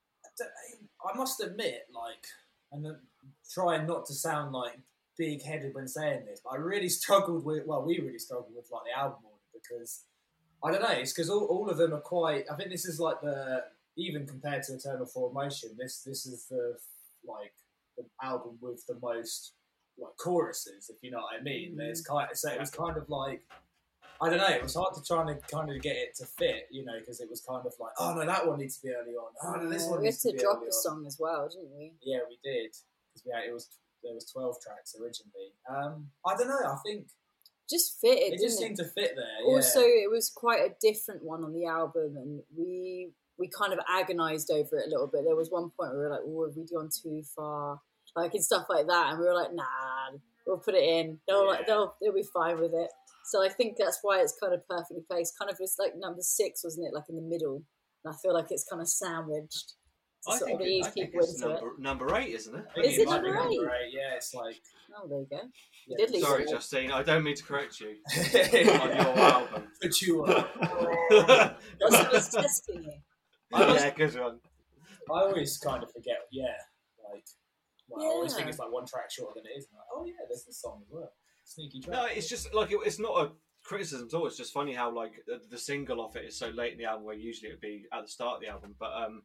Speaker 3: I must admit, like, and trying not to sound like big-headed when saying this, but I really struggled with. Well, we really struggled with like the album order because. I don't know, it's because all, all of them are quite... I think this is like the... Even compared to Eternal Formation, this this is the, like, the album with the most, like, choruses, if you know what I mean. There's kind of, so it was kind of like... I don't know, it was hard to try and kind of get it to fit, you know, because it was kind of like, oh, no, that one needs to be early on. Oh, no, this
Speaker 4: yeah,
Speaker 3: one needs to be early on.
Speaker 4: We had to drop a song as well, didn't we?
Speaker 3: Yeah, we did. Because we had, it was, there was twelve tracks originally. Um, I don't know, I think...
Speaker 4: Just fit it,
Speaker 3: it
Speaker 4: didn't
Speaker 3: just
Speaker 4: it?
Speaker 3: seemed to fit there.
Speaker 4: Also,
Speaker 3: yeah.
Speaker 4: it was quite a different one on the album, and we we kind of agonised over it a little bit. There was one point where we were like, "Oh, have we gone too far?" Like and stuff like that, and we were like, "Nah, we'll put it in. They'll yeah. like they'll they'll be fine with it." So I think that's why it's kind of perfectly placed. Kind of it's like number six, wasn't it? Like in the middle, and I feel like it's kind of sandwiched. To
Speaker 1: I
Speaker 4: sort
Speaker 1: think,
Speaker 4: of
Speaker 1: it,
Speaker 4: ease
Speaker 1: I think
Speaker 4: people
Speaker 1: it's
Speaker 4: into
Speaker 1: number,
Speaker 4: it.
Speaker 1: number eight, isn't it?
Speaker 4: Is
Speaker 3: it,
Speaker 4: it
Speaker 3: might be
Speaker 4: number eight?
Speaker 3: number eight? Yeah, it's like.
Speaker 4: Oh, there you go. You
Speaker 3: yeah.
Speaker 4: did leave
Speaker 1: Sorry,
Speaker 4: it.
Speaker 1: Justine, I don't mean to correct you on your album.
Speaker 3: But you are.
Speaker 4: I was testing you.
Speaker 1: I yeah, good one.
Speaker 3: I always kind of forget, yeah, like, well,
Speaker 4: yeah.
Speaker 3: I always think it's like one track shorter than it is. And like, oh, yeah, there's this song as well. Sneaky track.
Speaker 1: No, it's just like, it, it's not a criticism at all. It's just funny how, like, the, the single off it is so late in the album where usually it would be at the start of the album. But, um,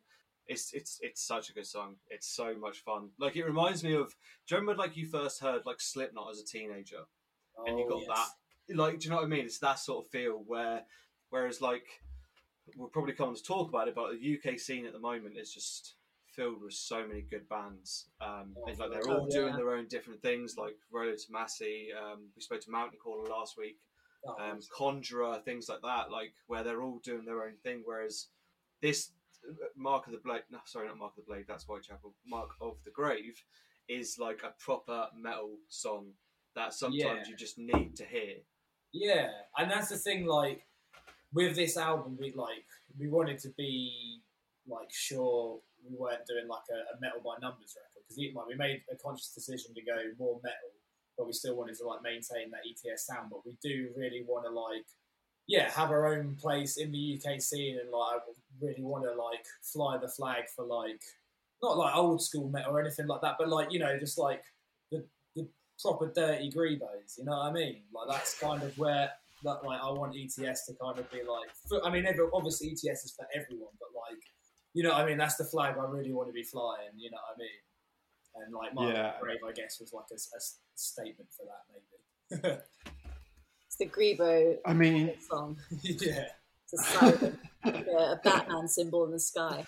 Speaker 1: It's it's it's such a good song. It's so much fun. Like it reminds me of. Do you remember like you first heard like Slipknot as a teenager,
Speaker 3: Oh,
Speaker 1: and you got
Speaker 3: yes.
Speaker 1: that? Like, do you know what I mean? It's that sort of feel where, whereas like we'll probably come on to talk about it, but the U K scene at the moment is just filled with so many good bands. Um,
Speaker 3: Oh,
Speaker 1: and like they're
Speaker 3: oh,
Speaker 1: all
Speaker 4: yeah.
Speaker 1: doing their own different things. Like Rolo Tomasi, um, we spoke to Mountain Caller last week.
Speaker 3: Oh,
Speaker 1: Um,
Speaker 3: yes.
Speaker 1: Conjurer, things like that, like where they're all doing their own thing. Whereas this Mark of the Blade, no, sorry, not Mark of the Blade, that's Whitechapel. Mark of the Grave is like a proper metal song that sometimes
Speaker 3: Yeah.
Speaker 1: you just need to hear.
Speaker 3: Yeah, and that's the thing. Like with this album, we like we wanted to be like sure we weren't doing like a, a metal by numbers record because like we made a conscious decision to go more metal, but we still wanted to like maintain that E T S sound. But we do really want to like yeah have our own place in the U K scene and like really want to like fly the flag for like not like old school metal or anything like that, but like you know just like the the proper dirty Grebos, you know what I mean? Like that's kind of where that like I want E T S to kind of be like. For, I mean, every, obviously E T S is for everyone, but like you know, what I mean, that's the flag I really want to be flying. You know what I mean? And like Mark
Speaker 2: Yeah.
Speaker 3: Brave, I guess, was like a, a statement for that, maybe.
Speaker 4: It's the Grebo
Speaker 2: I mean,
Speaker 4: song.
Speaker 3: Yeah.
Speaker 4: It's a siren, like a, a Batman symbol in the sky.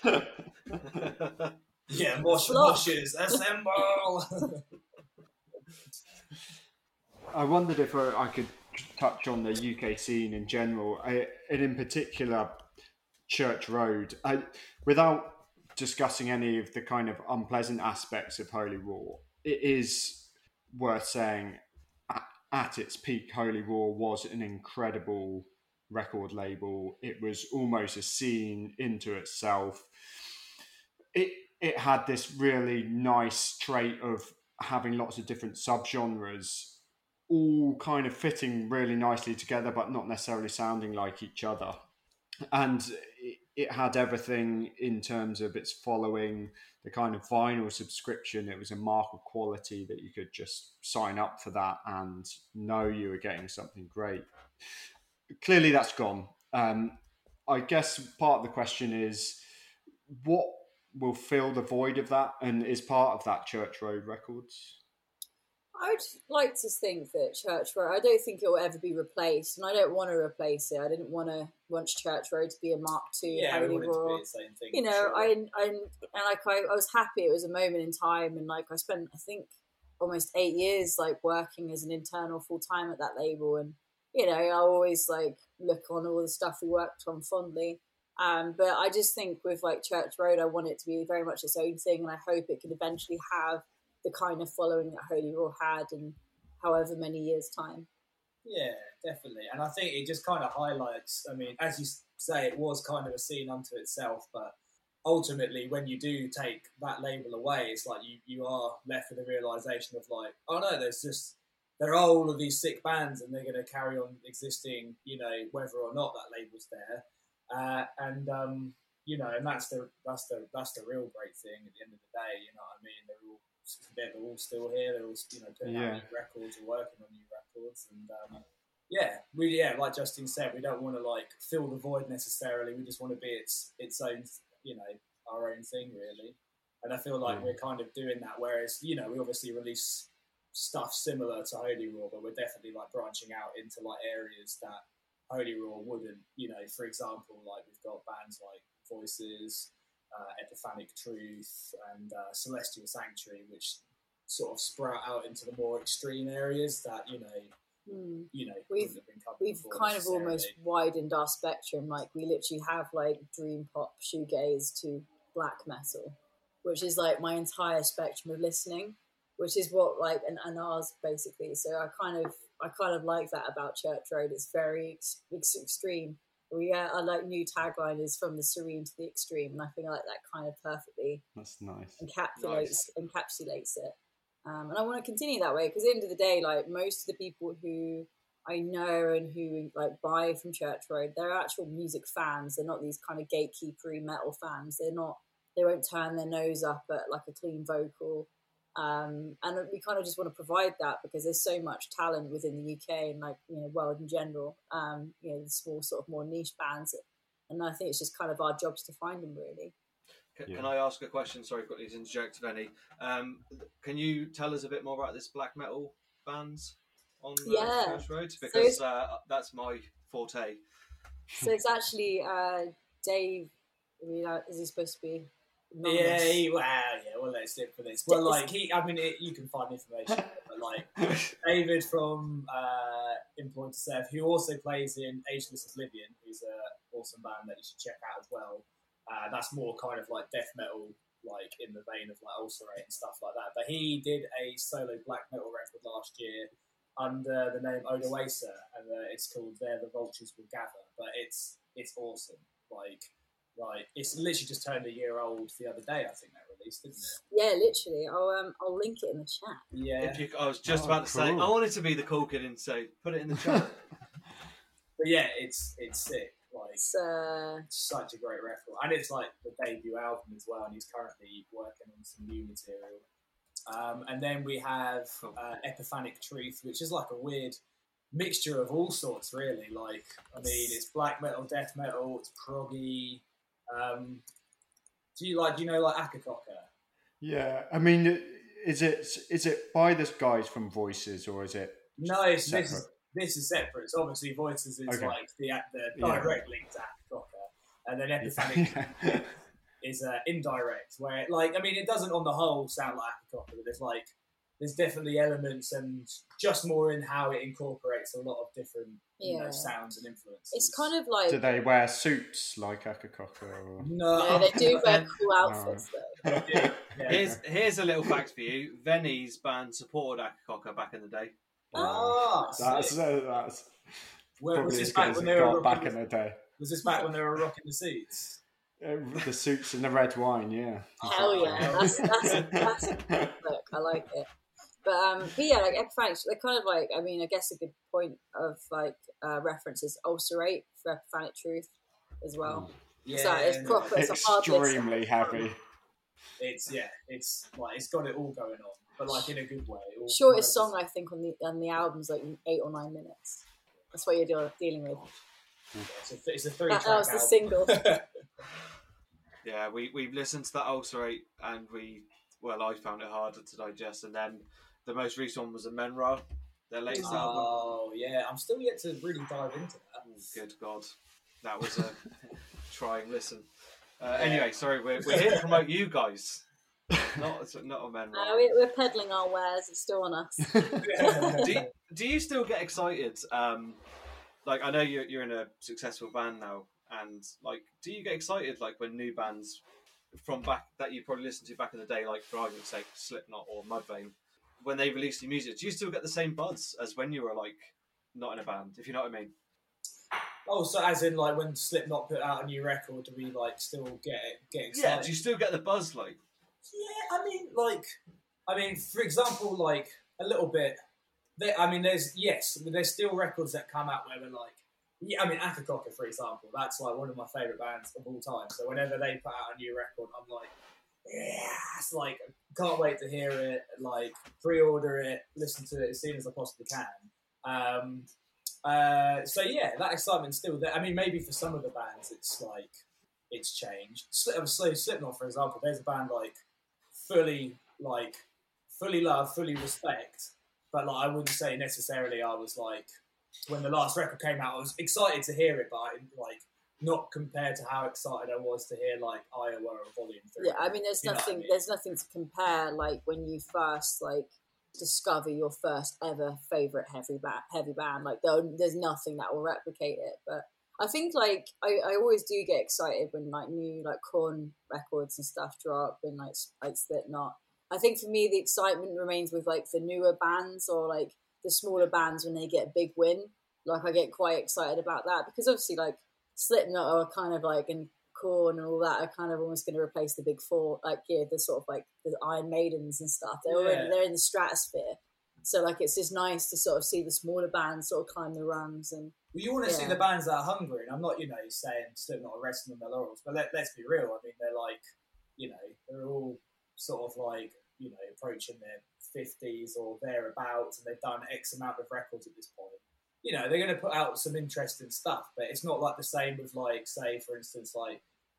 Speaker 3: Yeah, mosh,
Speaker 4: Flop.
Speaker 3: moshes, assemble!
Speaker 2: I wondered if I, I could touch on the U K scene in general, I, and in particular Church Road, I, without discussing any of the kind of unpleasant aspects of Holy War. It is worth saying at, at its peak, Holy War was an incredible record label. It was almost a scene into itself. It it had this really nice trait of having lots of different subgenres all kind of fitting really nicely together, but not necessarily sounding like each other. And it, it had everything in terms of its following, the kind of vinyl subscription. It was a mark of quality that you could just sign up for that and know you were getting something great. Clearly that's gone. Um, I guess part of the question is what will fill the void of that and is part of that Church Road Records?
Speaker 4: I would like to think that Church Road, I don't think it will ever be replaced, and I don't want to replace it. I didn't want to want Church Road to be a Mark two
Speaker 3: Yeah, we
Speaker 4: Holy
Speaker 3: wanted to
Speaker 4: Roar.
Speaker 3: be the same thing.
Speaker 4: You know,
Speaker 3: for sure.
Speaker 4: I, I, and like I, I was happy it was a moment in time, and like I spent, I think, almost eight years like working as an internal full time at that label, and you know, I always like look on all the stuff we worked on fondly. Um, but I just think with like Church Road, I want it to be very much its own thing, and I hope it can eventually have the kind of following that Holy Roar had in however many years' time.
Speaker 3: Yeah, definitely. And I think it just kind of highlights, I mean, as you say, it was kind of a scene unto itself, but ultimately when you do take that label away, it's like you, you are left with a realisation of like, oh no, there's just, there are all of these sick bands and they're going to carry on existing, you know, whether or not that label's there. Uh, and, um, you know, and that's the, that's the, that's the real great thing at the end of the day, you know what I mean? They're all, they're all still here. They're all, you know, putting
Speaker 2: Yeah.
Speaker 3: out new records or working on new records, and um, yeah, we yeah, like Justin said, we don't want to like fill the void necessarily. We just want to be its its own, you know, our own thing really. And I feel like
Speaker 2: Yeah.
Speaker 3: we're kind of doing that. Whereas, you know, we obviously release stuff similar to Holy Roar, but we're definitely like branching out into like areas that Holy Roar wouldn't. You know, for example, like we've got bands like Voices. Uh, Epiphanic Truth and uh, Celestial Sanctuary, which sort of sprout out into the more extreme areas that you know,
Speaker 4: Hmm.
Speaker 3: you know,
Speaker 4: We've-
Speaker 3: wouldn't have been covered
Speaker 4: We've
Speaker 3: before
Speaker 4: kind of almost
Speaker 3: necessarily.
Speaker 4: widened our spectrum. Like we literally have like dream pop, shoegaze to black metal, which is like my entire spectrum of listening, which is what like and, and ours basically. So I kind of I kind of like that about Church Road. It's very ex- ex- extreme. We uh, our like new tagline is from the serene to the extreme, and I think like that kind of perfectly
Speaker 2: That's nice.
Speaker 4: encapsulates encapsulates it. Um, and I want to continue that way because at the end of the day, like most of the people who I know and who like buy from Church Road, they're actual music fans. They're not these kind of gatekeepery metal fans. They're not. They won't turn their nose up at like a clean vocal. Um, and we kind of just want to provide that because there's so much talent within the U K and like you know world in general. Um, you know, the small sort of more niche bands, and I think it's just kind of our jobs to find them really.
Speaker 1: C-
Speaker 2: Yeah.
Speaker 1: Can I ask a question? Sorry, quickly to interject, Venny. Um, can you tell us a bit more about this black metal bands on the
Speaker 4: Yeah.
Speaker 1: Coast Road?
Speaker 4: So
Speaker 1: Because
Speaker 4: it's-
Speaker 1: uh, that's my forte.
Speaker 4: So it's actually uh, Dave. I mean, uh, is he supposed to be?
Speaker 3: Yeah,
Speaker 4: anonymous?
Speaker 3: he, well, yeah, well, let's stick for this. Well, like, he, I mean, it, you can find information, but like, David from uh, Employed to Serve, who also plays in Ageless Oblivion, who's an awesome band that you should check out as well. Uh, that's more kind of like death metal, like in the vein of like Ulcerate and stuff like that. But he did a solo black metal record last year under the name Odoacer, and uh, it's called There the Vultures Will Gather. But it's it's awesome. Like, like it's literally just turned a year old the other day. I think that released, didn't it?
Speaker 4: Yeah, literally. I'll um, I'll link it in the chat.
Speaker 3: Yeah.
Speaker 1: If you, I was just
Speaker 2: Oh,
Speaker 1: about to say,
Speaker 2: cool.
Speaker 1: I wanted to be the cool kid and say, put it in the chat.
Speaker 3: But yeah, it's it's sick. Like,
Speaker 4: It's uh,
Speaker 3: such a great record, and it's like the debut album as well. And he's currently working on some new material. Um, and then we have uh, Epiphanic Truth, which is like a weird mixture of all sorts, really. Like, I mean, it's black metal, death metal, it's proggy. Um, do you like, do you know, like Akakoka?
Speaker 2: Yeah, I mean, is it is it by this guys from Voices or is it?
Speaker 3: No, it's, this is
Speaker 2: Separate.
Speaker 3: this is separate. It's obviously Voices is
Speaker 2: Okay.
Speaker 3: like the the
Speaker 2: Yeah.
Speaker 3: direct link to Akakoka, and then Epiphanic
Speaker 2: Yeah.
Speaker 3: is uh, indirect, where it, like, I mean, it doesn't on the whole sound like Akakoka, but there's like there's definitely elements and just more in how it incorporates a lot of different you know
Speaker 4: Yeah.
Speaker 3: sounds and influences.
Speaker 4: it's kind of like
Speaker 2: Do they wear suits like Akakoka? Or...
Speaker 3: no,
Speaker 4: no, they do wear
Speaker 1: And-
Speaker 4: cool outfits though.
Speaker 3: yeah, yeah.
Speaker 1: Here's here's a little fact for you. Venny's band supported Akakoka back in the day.
Speaker 3: Ah,
Speaker 2: That's
Speaker 3: sick.
Speaker 2: uh, that's
Speaker 3: Where, was
Speaker 2: probably
Speaker 3: this
Speaker 2: as good
Speaker 3: back
Speaker 2: as
Speaker 3: when
Speaker 2: it
Speaker 3: they were
Speaker 2: got back
Speaker 3: rocking
Speaker 2: in
Speaker 3: the,
Speaker 2: the day.
Speaker 3: was this back when they were rocking the seats?
Speaker 2: Uh, The suits and the red wine, yeah.
Speaker 4: Hell yeah, that's that's a classic look. I like it. But um, but yeah, like Epiphanic, they're kind of like, I mean, I guess a good point of like uh, reference is Ulcerate for Epiphanic Truth as well.
Speaker 3: Yeah,
Speaker 4: So it's proper. It's a hard listen.
Speaker 2: Extremely heavy.
Speaker 3: It's yeah, it's like it's got it all going on, but like in a good way. All
Speaker 4: Shortest
Speaker 3: kind of
Speaker 4: song I think on the on the album's like eight or nine minutes. That's what you're deal, dealing with.
Speaker 3: It's a, it's a three
Speaker 4: That,
Speaker 3: track
Speaker 4: that was the single.
Speaker 1: Yeah, we we've listened to that Ulcerate and we well, I found it harder to digest. And then the most recent one was a Menra, their latest album.
Speaker 3: Oh yeah, I'm still yet to really dive into that.
Speaker 1: Oh, good God, that was a trying listen. Uh, anyway, sorry, we're, we're here to promote you guys, not not a Menra.
Speaker 4: Uh, we, we're peddling our wares. It's still on us.
Speaker 1: do, you, do you still get excited? Um, like I know you're you're in a successful band now, and like, do you get excited like when new bands from back that you probably listened to back in the day, like for argument's sake, Slipknot or Mudvayne, when they release new music, do you still get the same buzz as when you were like not in a band? If you know what I mean.
Speaker 3: Oh, so as in like when Slipknot put out a new record, do we like still get get excited?
Speaker 1: Yeah. Do you still get the buzz like?
Speaker 3: Yeah, I mean, like, I mean, for example, like a little bit. There, I mean, there's yes, there's still records that come out where we're like, yeah, I mean, Akakoka, for example, that's like one of my favorite bands of all time. So whenever they put out a new record, I'm like, yeah, it's like can't wait to hear it, like pre-order it, listen to it as soon as I possibly can. Um, uh, so yeah, that excitement's still there. I mean, maybe for some of the bands, it's like it's changed. Slip, so Slipknot, for example, there's a band like fully, like fully love, fully respect, but like I wouldn't say necessarily I was like when the last record came out, I was excited to hear it, but I, like not compared to how excited I was to hear like Iowa or Volume Three.
Speaker 4: Yeah, I mean, there's
Speaker 3: You know what I
Speaker 4: nothing.
Speaker 3: mean?
Speaker 4: There's nothing to compare like when you first like discover your first ever favorite heavy band. Heavy band, like there, there's nothing that will replicate it. But I think like I, I always do get excited when like new like Korn records and stuff drop and like like Slipknot. I think for me the excitement remains with like the newer bands or like the smaller bands when they get a big win. Like I get quite excited about that because obviously like Slipknot are kind of like and Korn and all that are kind of almost going to replace the big four, like yeah, the sort of like the Iron Maidens and stuff. They're already
Speaker 3: Yeah.
Speaker 4: they're in the stratosphere, so like it's just nice to sort of see the smaller bands sort of climb the rungs and
Speaker 3: Well, you want to see
Speaker 4: Yeah.
Speaker 3: the bands that are hungry, and I'm not, you know, saying Slipknot are resting on their laurels, but let, let's be real. I mean, they're like, you know, they're all sort of like, you know, approaching their fifties or thereabouts, and they've done X amount of records at this point. You know, they're going to put out some interesting stuff, but it's not like the same with, like, say, for instance, like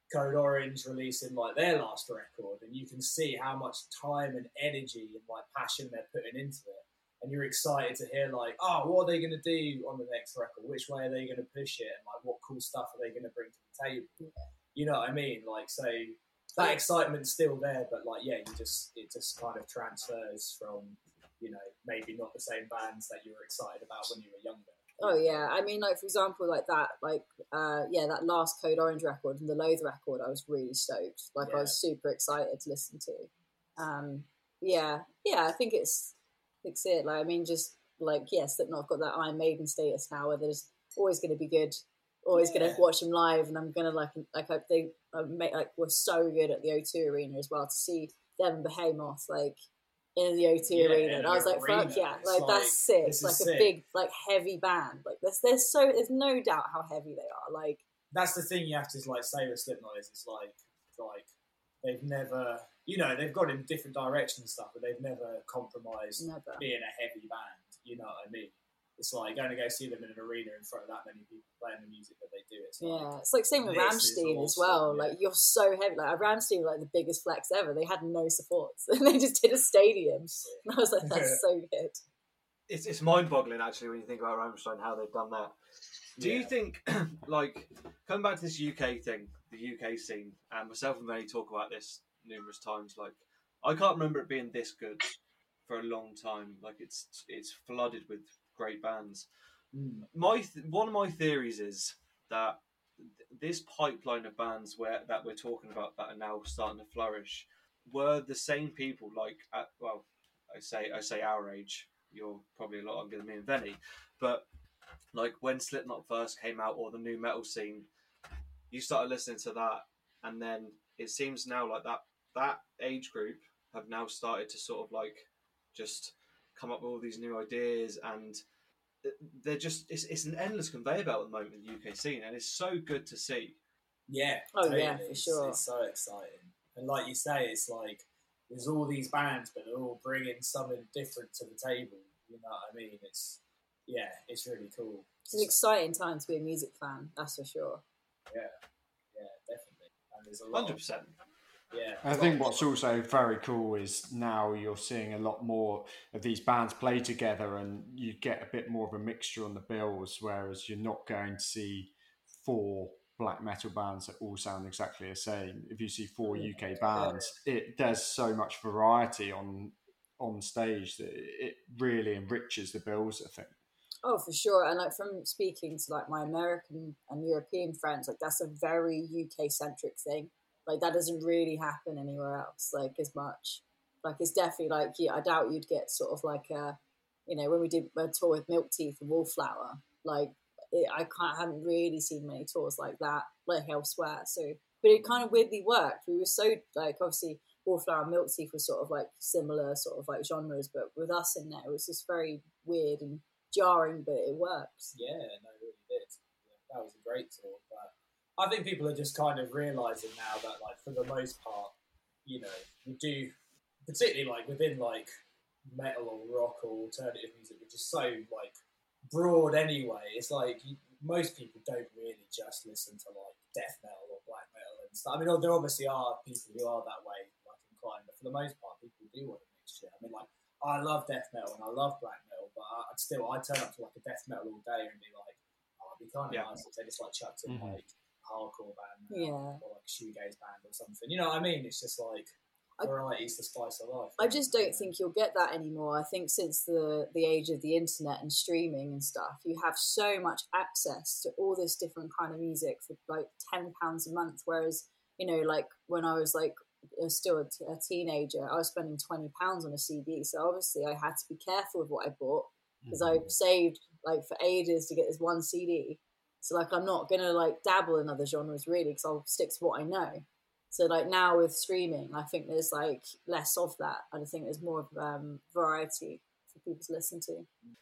Speaker 3: Code Orange releasing like their last record, and you can see how much time and energy and like passion they're putting into it. And you're excited to hear like, oh, what are they going to do on the next record? Which way are they going to push it? And like, what cool stuff are they going to bring to the table? Yeah. You know what I mean? Like, so that excitement's still there, but like, yeah, you just it just kind of transfers from, you know, maybe not the same bands that you were excited about when you were younger.
Speaker 4: Oh yeah, I mean, like for example, like that, like uh, yeah, that last Code Orange record and the Loathe record, I was really stoked. Like yeah. I was super excited to listen to. Um, yeah, yeah, I think it's, it's it. Like I mean, just like yeah, Slipknot have got that Iron Maiden status now, where there's always going to be good, always yeah. going to watch them live, and I'm gonna like like I think I make like we're so good at the O two Arena as well to see them and Behemoth like. In the O two
Speaker 3: yeah,
Speaker 4: Arena, and I was like,
Speaker 3: arena.
Speaker 4: "Fuck yeah!"
Speaker 3: It's
Speaker 4: like,
Speaker 3: like
Speaker 4: that's sick. It's like
Speaker 3: sick.
Speaker 4: a big, like heavy band. Like there's, there's so there's no doubt how heavy they are. Like
Speaker 3: that's the thing you have to like say with Slipknot is it's like like they've never, you know, they've gone in different directions and stuff, but they've never compromised
Speaker 4: never.
Speaker 3: being a heavy band. You know what I mean? It's like going to go see them in an arena in front of that many people playing the music that they do. It's like,
Speaker 4: yeah, it's like same with Rammstein awesome, as well. Yeah. Like you're so heavy. Like Rammstein, were, like the biggest flex ever. They had no supports, and they just did a stadium. And I was like, that's so good.
Speaker 1: It's it's mind-boggling actually when you think about Rammstein how they've done that. Do yeah. you think, like, coming back to this U K thing, the U K scene, and myself and Benny talk about this numerous times. Like, I can't remember it being this good for a long time. Like, it's it's flooded with great bands. Mm. My th- one of my theories is that th- this pipeline of bands where that we're talking about that are now starting to flourish were the same people. Like, at, well, I say I say our age. You're probably a lot younger than me and Benny, but like when Slipknot first came out or the new metal scene, you started listening to that, and then it seems now like that that age group have now started to sort of like just come up with all these new ideas, and they're just it's, it's an endless conveyor belt at the moment in the U K scene, and it's so good to see.
Speaker 3: Yeah,
Speaker 4: oh
Speaker 3: totally.
Speaker 4: yeah, for sure.
Speaker 3: It's, it's so exciting, and like you say, it's like there's all these bands, but they're all bringing something different to the table. You know what I mean? It's yeah, it's really cool.
Speaker 4: It's an exciting time to be a music fan, that's for sure.
Speaker 3: Yeah, yeah, definitely. And there's a lot.
Speaker 1: Hundred percent.
Speaker 3: Yeah,
Speaker 2: I think what's also very cool is now you're seeing a lot more of these bands play together, and you get a bit more of a mixture on the bills, whereas you're not going to see four black metal bands that all sound exactly the same. If you see four U K bands, it there's so much variety on on stage that it really enriches the bills, I think.
Speaker 4: Oh, for sure. And like from speaking to like my American and European friends, like that's a very U K centric thing. Like that doesn't really happen anywhere else, like as much. Like it's definitely like, yeah, I doubt you'd get sort of like a, you know, when we did a tour with Milk Teeth and Wallflower, like it, I can't, haven't really seen many tours like that, like elsewhere. So, but it kind of weirdly worked. We were so like, obviously Wallflower and Milk Teeth were sort of like similar sort of like genres, but with us in there, it was just very weird and jarring, but it works.
Speaker 3: Yeah, no, it really did. Yeah, that was a great tour, but I think people are just kind of realising now that, like, for the most part, you know, we do, particularly, like, within, like, metal or rock or alternative music, which is so, like, broad anyway. It's like, you, most people don't really just listen to, like, death metal or black metal and stuff. I mean, there obviously are people who are that way, like, inclined, but for the most part, people do want a mixture. I mean, like, I love death metal and I love black metal, but I, I'd still, I'd turn up to, like, a death metal all day and be like, oh, it'd be kind of yeah. nice if they just, like, chucked in, mm-hmm. like, hardcore band now,
Speaker 4: yeah.
Speaker 3: or like a shoegaze band or something. You know what I mean? It's just like variety's the spice of life.
Speaker 4: I just don't think you'll get that anymore. I think since the, the age of the internet and streaming and stuff, you have so much access to all this different kind of music for like ten pounds a month. Whereas, you know, like when I was like still a, t- a teenager, I was spending twenty pounds on a C D. So obviously I had to be careful with what I bought because mm-hmm. I saved like for ages to get this one C D. So, like, I'm not going to, like, dabble in other genres, really, because I'll stick to what I know. So, like, now with streaming, I think there's, like, less of that. I think there's more of um, variety for people to listen to.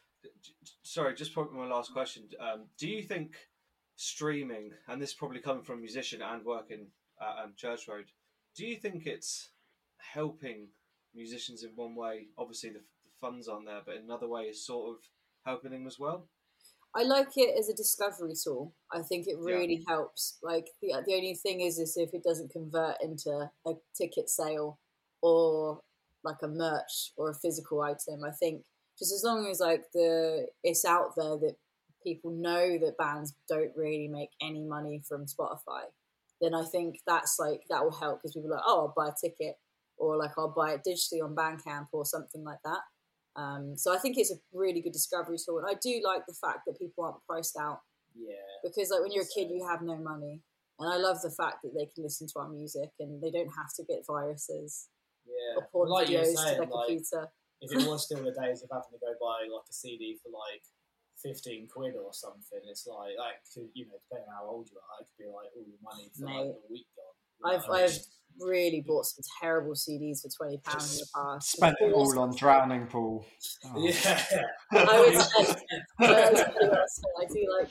Speaker 1: Sorry, just probably my last question. Um, do you think streaming, and this is probably coming from a musician and working at um, Church Road, do you think it's helping musicians in one way? Obviously, the, the funds aren't there, but in another way, is sort of helping them as well?
Speaker 4: I like it as a discovery tool. I think it really yeah. helps. Like the the only thing is, is if it doesn't convert into a ticket sale or like a merch or a physical item. I think just as long as like the it's out there that people know that bands don't really make any money from Spotify, then I think that's like that will help because people are like, oh, I'll buy a ticket or like I'll buy it digitally on Bandcamp or something like that. Um, so I think it's a really good discovery tool, and I do like the fact that people aren't priced out.
Speaker 3: Yeah.
Speaker 4: Because like when you're a kid, you have no money, and I love the fact that they can listen to our music and they don't have to get viruses.
Speaker 3: Yeah.
Speaker 4: Or port
Speaker 3: like
Speaker 4: videos
Speaker 3: you were saying,
Speaker 4: to their
Speaker 3: like,
Speaker 4: computer.
Speaker 3: If it was still the days of having to go buy like a C D for like fifteen quid or something, it's like like you know, depending on how old you are, it could be like all your money for
Speaker 4: Mate,
Speaker 3: like a week gone.
Speaker 4: I've
Speaker 3: know?
Speaker 4: I've really bought some terrible C Ds for twenty pounds in the past.
Speaker 2: Spent it all on Drowning Pool.
Speaker 3: Oh. Yeah,
Speaker 4: I would say, I, would say I do like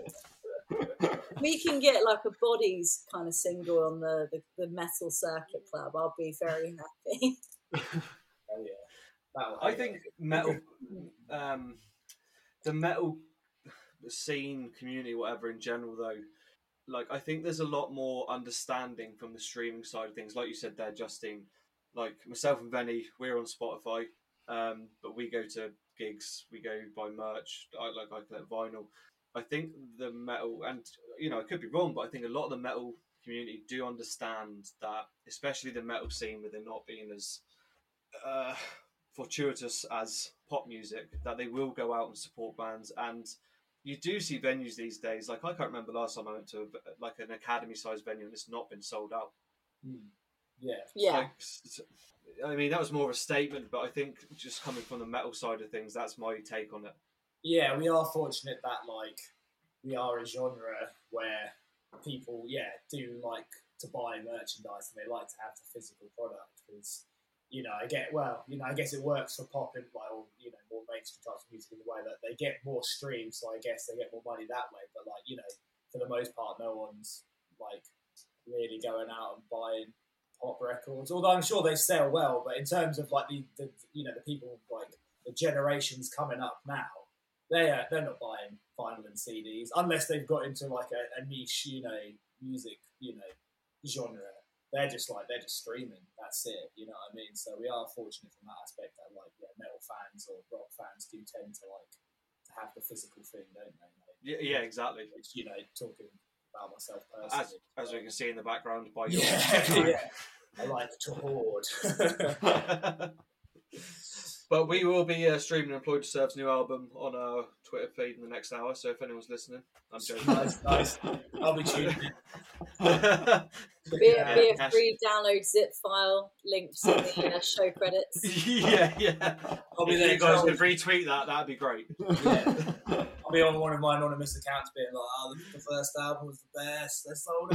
Speaker 4: that. We can get like a Bodies kind of single on the, the, the Metal Circuit Club. I'll be very happy.
Speaker 3: Oh yeah, That'll
Speaker 1: I think metal, um, the metal scene, community, whatever in general, though. Like, I think there's a lot more understanding from the streaming side of things. Like you said there, Justine, like myself and Benny, we're on Spotify, um, but we go to gigs, we go buy merch, I like I collect vinyl. I think the metal, and you know, I could be wrong, but I think a lot of the metal community do understand that, especially the metal scene, with it not being as uh, fortuitous as pop music, that they will go out and support bands. And you do see venues these days, like I can't remember last time I went to a, like an academy-sized venue and it's not been sold out.
Speaker 3: Mm. Yeah.
Speaker 4: Yeah.
Speaker 1: Like, I mean, that was more of a statement, but I think just coming from the metal side of things, that's my take on it.
Speaker 3: Yeah, we are fortunate that, like, we are a genre where people, yeah, do like to buy merchandise and they like to have the physical product because, you know, I get, well, you know, I guess it works for pop and, like, or, you know, more mainstream types of music in the way that they get more streams, so I guess they get more money that way. But, like, you know, for the most part, no one's, like, really going out and buying pop records, although I'm sure they sell well. But in terms of, like, the, the you know, the people, like, the generations coming up now, they are, they're not buying vinyl and C Ds unless they've got into, like, a, a niche, you know, music, you know, genre. They're just like, they're just streaming. That's it. You know what I mean? So we are fortunate from that aspect that, like, yeah, metal fans or rock fans do tend to, like, to have the physical thing, don't they? Like,
Speaker 1: Yeah, yeah, exactly.
Speaker 3: Which, you know, talking about myself
Speaker 1: As,
Speaker 3: personally.
Speaker 1: as we can see in the background by your
Speaker 3: Yeah, yeah. I like to hoard.
Speaker 1: But we will be uh, streaming Employed to Serve's new album on our Twitter feed in the next hour, so if anyone's listening, I'm joking.
Speaker 3: Nice, nice. I'll be tuning in.
Speaker 4: Be a,
Speaker 1: Yeah.
Speaker 4: be a free download zip file, links in the uh, show credits.
Speaker 1: yeah, yeah.
Speaker 3: I'll be
Speaker 1: If
Speaker 3: there.
Speaker 1: you guys
Speaker 3: Charles.
Speaker 1: could retweet that, that'd be great.
Speaker 3: Yeah. I'll be on one of my anonymous accounts being like, oh, the, the first album was the best. They sold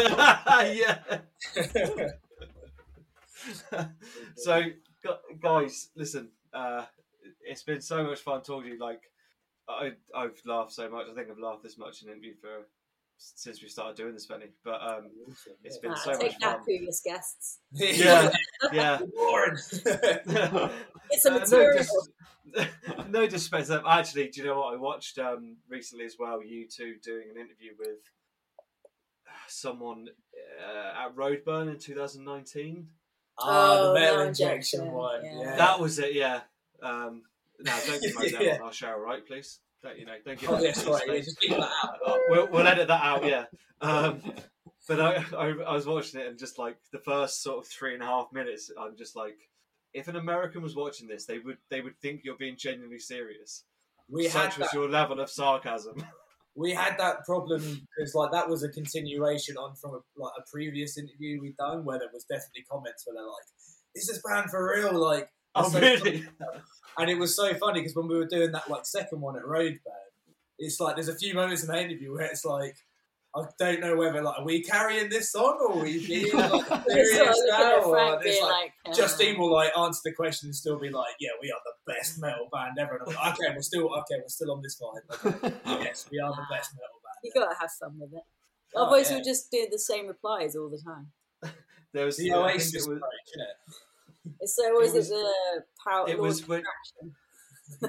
Speaker 3: out.
Speaker 1: Yeah. So, gu- guys, listen. Uh, it's been so much fun talking to you. Like, I, I've laughed so much. I think I've laughed this much in an interview for since we started doing this, Benny. But um, it's been
Speaker 4: Uh,
Speaker 1: so
Speaker 4: take
Speaker 1: much
Speaker 4: that,
Speaker 1: fun.
Speaker 4: previous guests.
Speaker 1: Yeah, yeah.
Speaker 3: Boring.
Speaker 4: It's a
Speaker 1: Uh,
Speaker 4: material.
Speaker 1: No, dis- no disrespect to them. Actually, do you know what I watched um, recently as well? You two doing an interview with someone uh, at Roadburn in two thousand nineteen.
Speaker 3: Ah,
Speaker 4: Oh,
Speaker 3: the metal
Speaker 4: metal
Speaker 3: injection,
Speaker 4: injection,
Speaker 3: one.
Speaker 4: yeah.
Speaker 3: Yeah.
Speaker 1: That was it. Yeah. Um, no, don't give me that
Speaker 3: Yeah.
Speaker 1: on our show, right? Please. Don't you know? Don't give.
Speaker 3: Oh,
Speaker 1: us
Speaker 3: yeah,
Speaker 1: space.
Speaker 3: sorry. Yeah, just leave that out.
Speaker 1: Uh, we'll, we'll edit that out. Yeah. Um, but I, I, I was watching it and just like the first sort of three and a half minutes, I'm just like, if an American was watching this, they would they would think you're being genuinely serious.
Speaker 3: We had
Speaker 1: Such was
Speaker 3: that.
Speaker 1: your level of sarcasm.
Speaker 3: We had that problem because, like, that was a continuation on from a, like a previous interview we'd done where there was definitely comments where they're like, "Is this band for real?" Like,
Speaker 1: Oh,
Speaker 3: it's so
Speaker 1: really?
Speaker 3: funny. And it was so funny because when we were doing that like second one at Roadburn, it's like there's a few moments in the interview where it's like, I don't know whether like are we carrying this on or are we being like
Speaker 4: Just sort of
Speaker 3: serious
Speaker 4: looking
Speaker 3: now?
Speaker 4: at
Speaker 3: Or,
Speaker 4: Frank
Speaker 3: it's
Speaker 4: being
Speaker 3: like,
Speaker 4: like, uh,
Speaker 3: Justine will like answer the question and still be like, "Yeah, we are the best metal band ever." And I'm like, "Okay, we're still okay, we're still on this vibe. Okay. Yes, we are the best metal band."
Speaker 4: you gotta have fun with it.
Speaker 3: Oh,
Speaker 4: Otherwise,
Speaker 3: yeah.
Speaker 4: we'll just do the same replies all the time.
Speaker 1: There was
Speaker 3: The
Speaker 1: I think
Speaker 3: Oasis
Speaker 1: it was,
Speaker 3: approach, isn't it?
Speaker 4: It's so always
Speaker 1: It was-
Speaker 4: the power.
Speaker 1: it
Speaker 4: law
Speaker 1: was
Speaker 4: of
Speaker 1: when-
Speaker 4: attraction.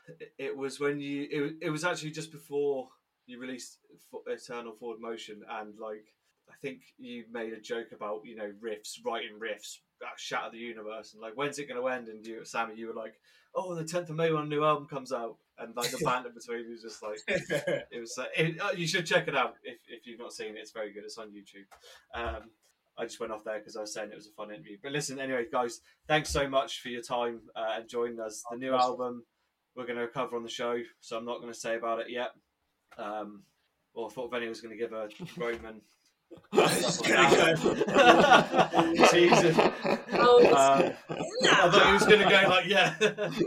Speaker 1: it was when you. It, it was actually just before you released Eternal Forward Motion, and like I think you made a joke about you know riffs, writing riffs that shatter the universe, and like when's it going to end? And you, Sammy, you were like, oh, the tenth of May when a new album comes out, and like the banter between was just like it was. Uh, it, uh, you should check it out if if you've not seen it. It's very good. It's on YouTube. Um, I just went off there because I was saying it was a fun interview. But listen, anyway, guys, thanks so much for your time uh, and joining us. The new album we're going to cover on the show, so I'm not going to say about it yet. Um, well, I thought Vinny was going to give a Roman. Jesus.
Speaker 4: Oh,
Speaker 1: Um, I thought he was going to go like, yeah.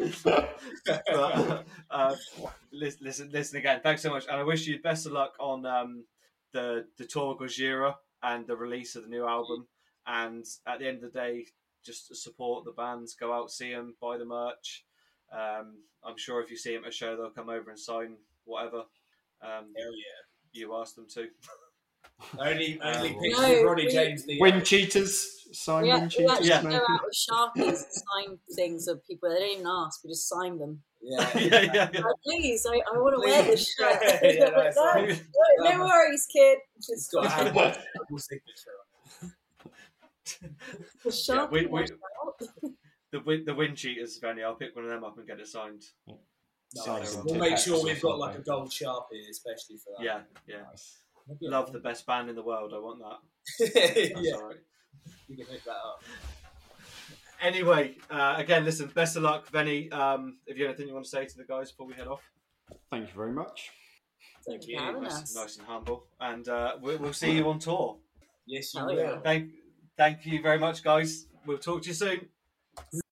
Speaker 1: but, uh, listen, listen, listen again. Thanks so much, and I wish you best of luck on um, the the tour of Gojira and the release of the new album. And at the end of the day, just support the bands. Go out, see them, buy the merch. Um, I'm sure if you see them at a show, they'll come over and sign whatever. Um,
Speaker 3: Hell yeah!
Speaker 1: You ask them to.
Speaker 3: Only, only
Speaker 1: Um,
Speaker 3: pictures
Speaker 4: No,
Speaker 3: of Ronnie
Speaker 4: we-
Speaker 3: James. The
Speaker 2: Wind cheaters, sign
Speaker 4: we,
Speaker 2: wind
Speaker 4: we
Speaker 2: cheaters.
Speaker 4: actually
Speaker 1: Yeah.
Speaker 4: go out with Sharpies and sign things of people. They didn't even ask. We just signed them.
Speaker 3: yeah,
Speaker 1: yeah, yeah, yeah.
Speaker 4: Oh, please, I, I want to wear this
Speaker 3: Please.
Speaker 4: shirt.
Speaker 3: Yeah, no,
Speaker 4: Like,
Speaker 3: it's
Speaker 4: no,
Speaker 3: like-
Speaker 4: no, no worries, kid.
Speaker 3: It's
Speaker 4: Just
Speaker 3: got to have one double signature on
Speaker 4: the
Speaker 1: Yeah,
Speaker 4: Sharpie
Speaker 1: we- we-
Speaker 4: washed out.
Speaker 1: The win, the wind cheaters, Vanny. I'll pick one of them up and get it signed.
Speaker 3: it.
Speaker 2: Sign
Speaker 3: Nice.
Speaker 2: them
Speaker 3: We'll
Speaker 2: to
Speaker 3: make
Speaker 2: Pets
Speaker 3: sure
Speaker 2: or
Speaker 3: we've got like a
Speaker 2: something.
Speaker 3: gold Sharpie, especially for that.
Speaker 1: Yeah, yeah.
Speaker 2: Nice.
Speaker 3: Maybe a-
Speaker 1: Love the best band in the world. I want that. That's
Speaker 3: yeah,
Speaker 1: all right.
Speaker 3: you can pick that up.
Speaker 1: Anyway, uh, again, listen. Best of luck, Venny. Um, if you have anything you want to say to the guys before we head off,
Speaker 2: Thank you very much.
Speaker 3: Thank
Speaker 4: for
Speaker 3: you.
Speaker 4: having
Speaker 1: nice,
Speaker 4: us.
Speaker 1: nice and humble, and uh, we'll, we'll see you on tour.
Speaker 3: Yes, you
Speaker 4: Hell
Speaker 3: will.
Speaker 4: yeah.
Speaker 1: Thank, thank you very much, guys. We'll talk to you soon.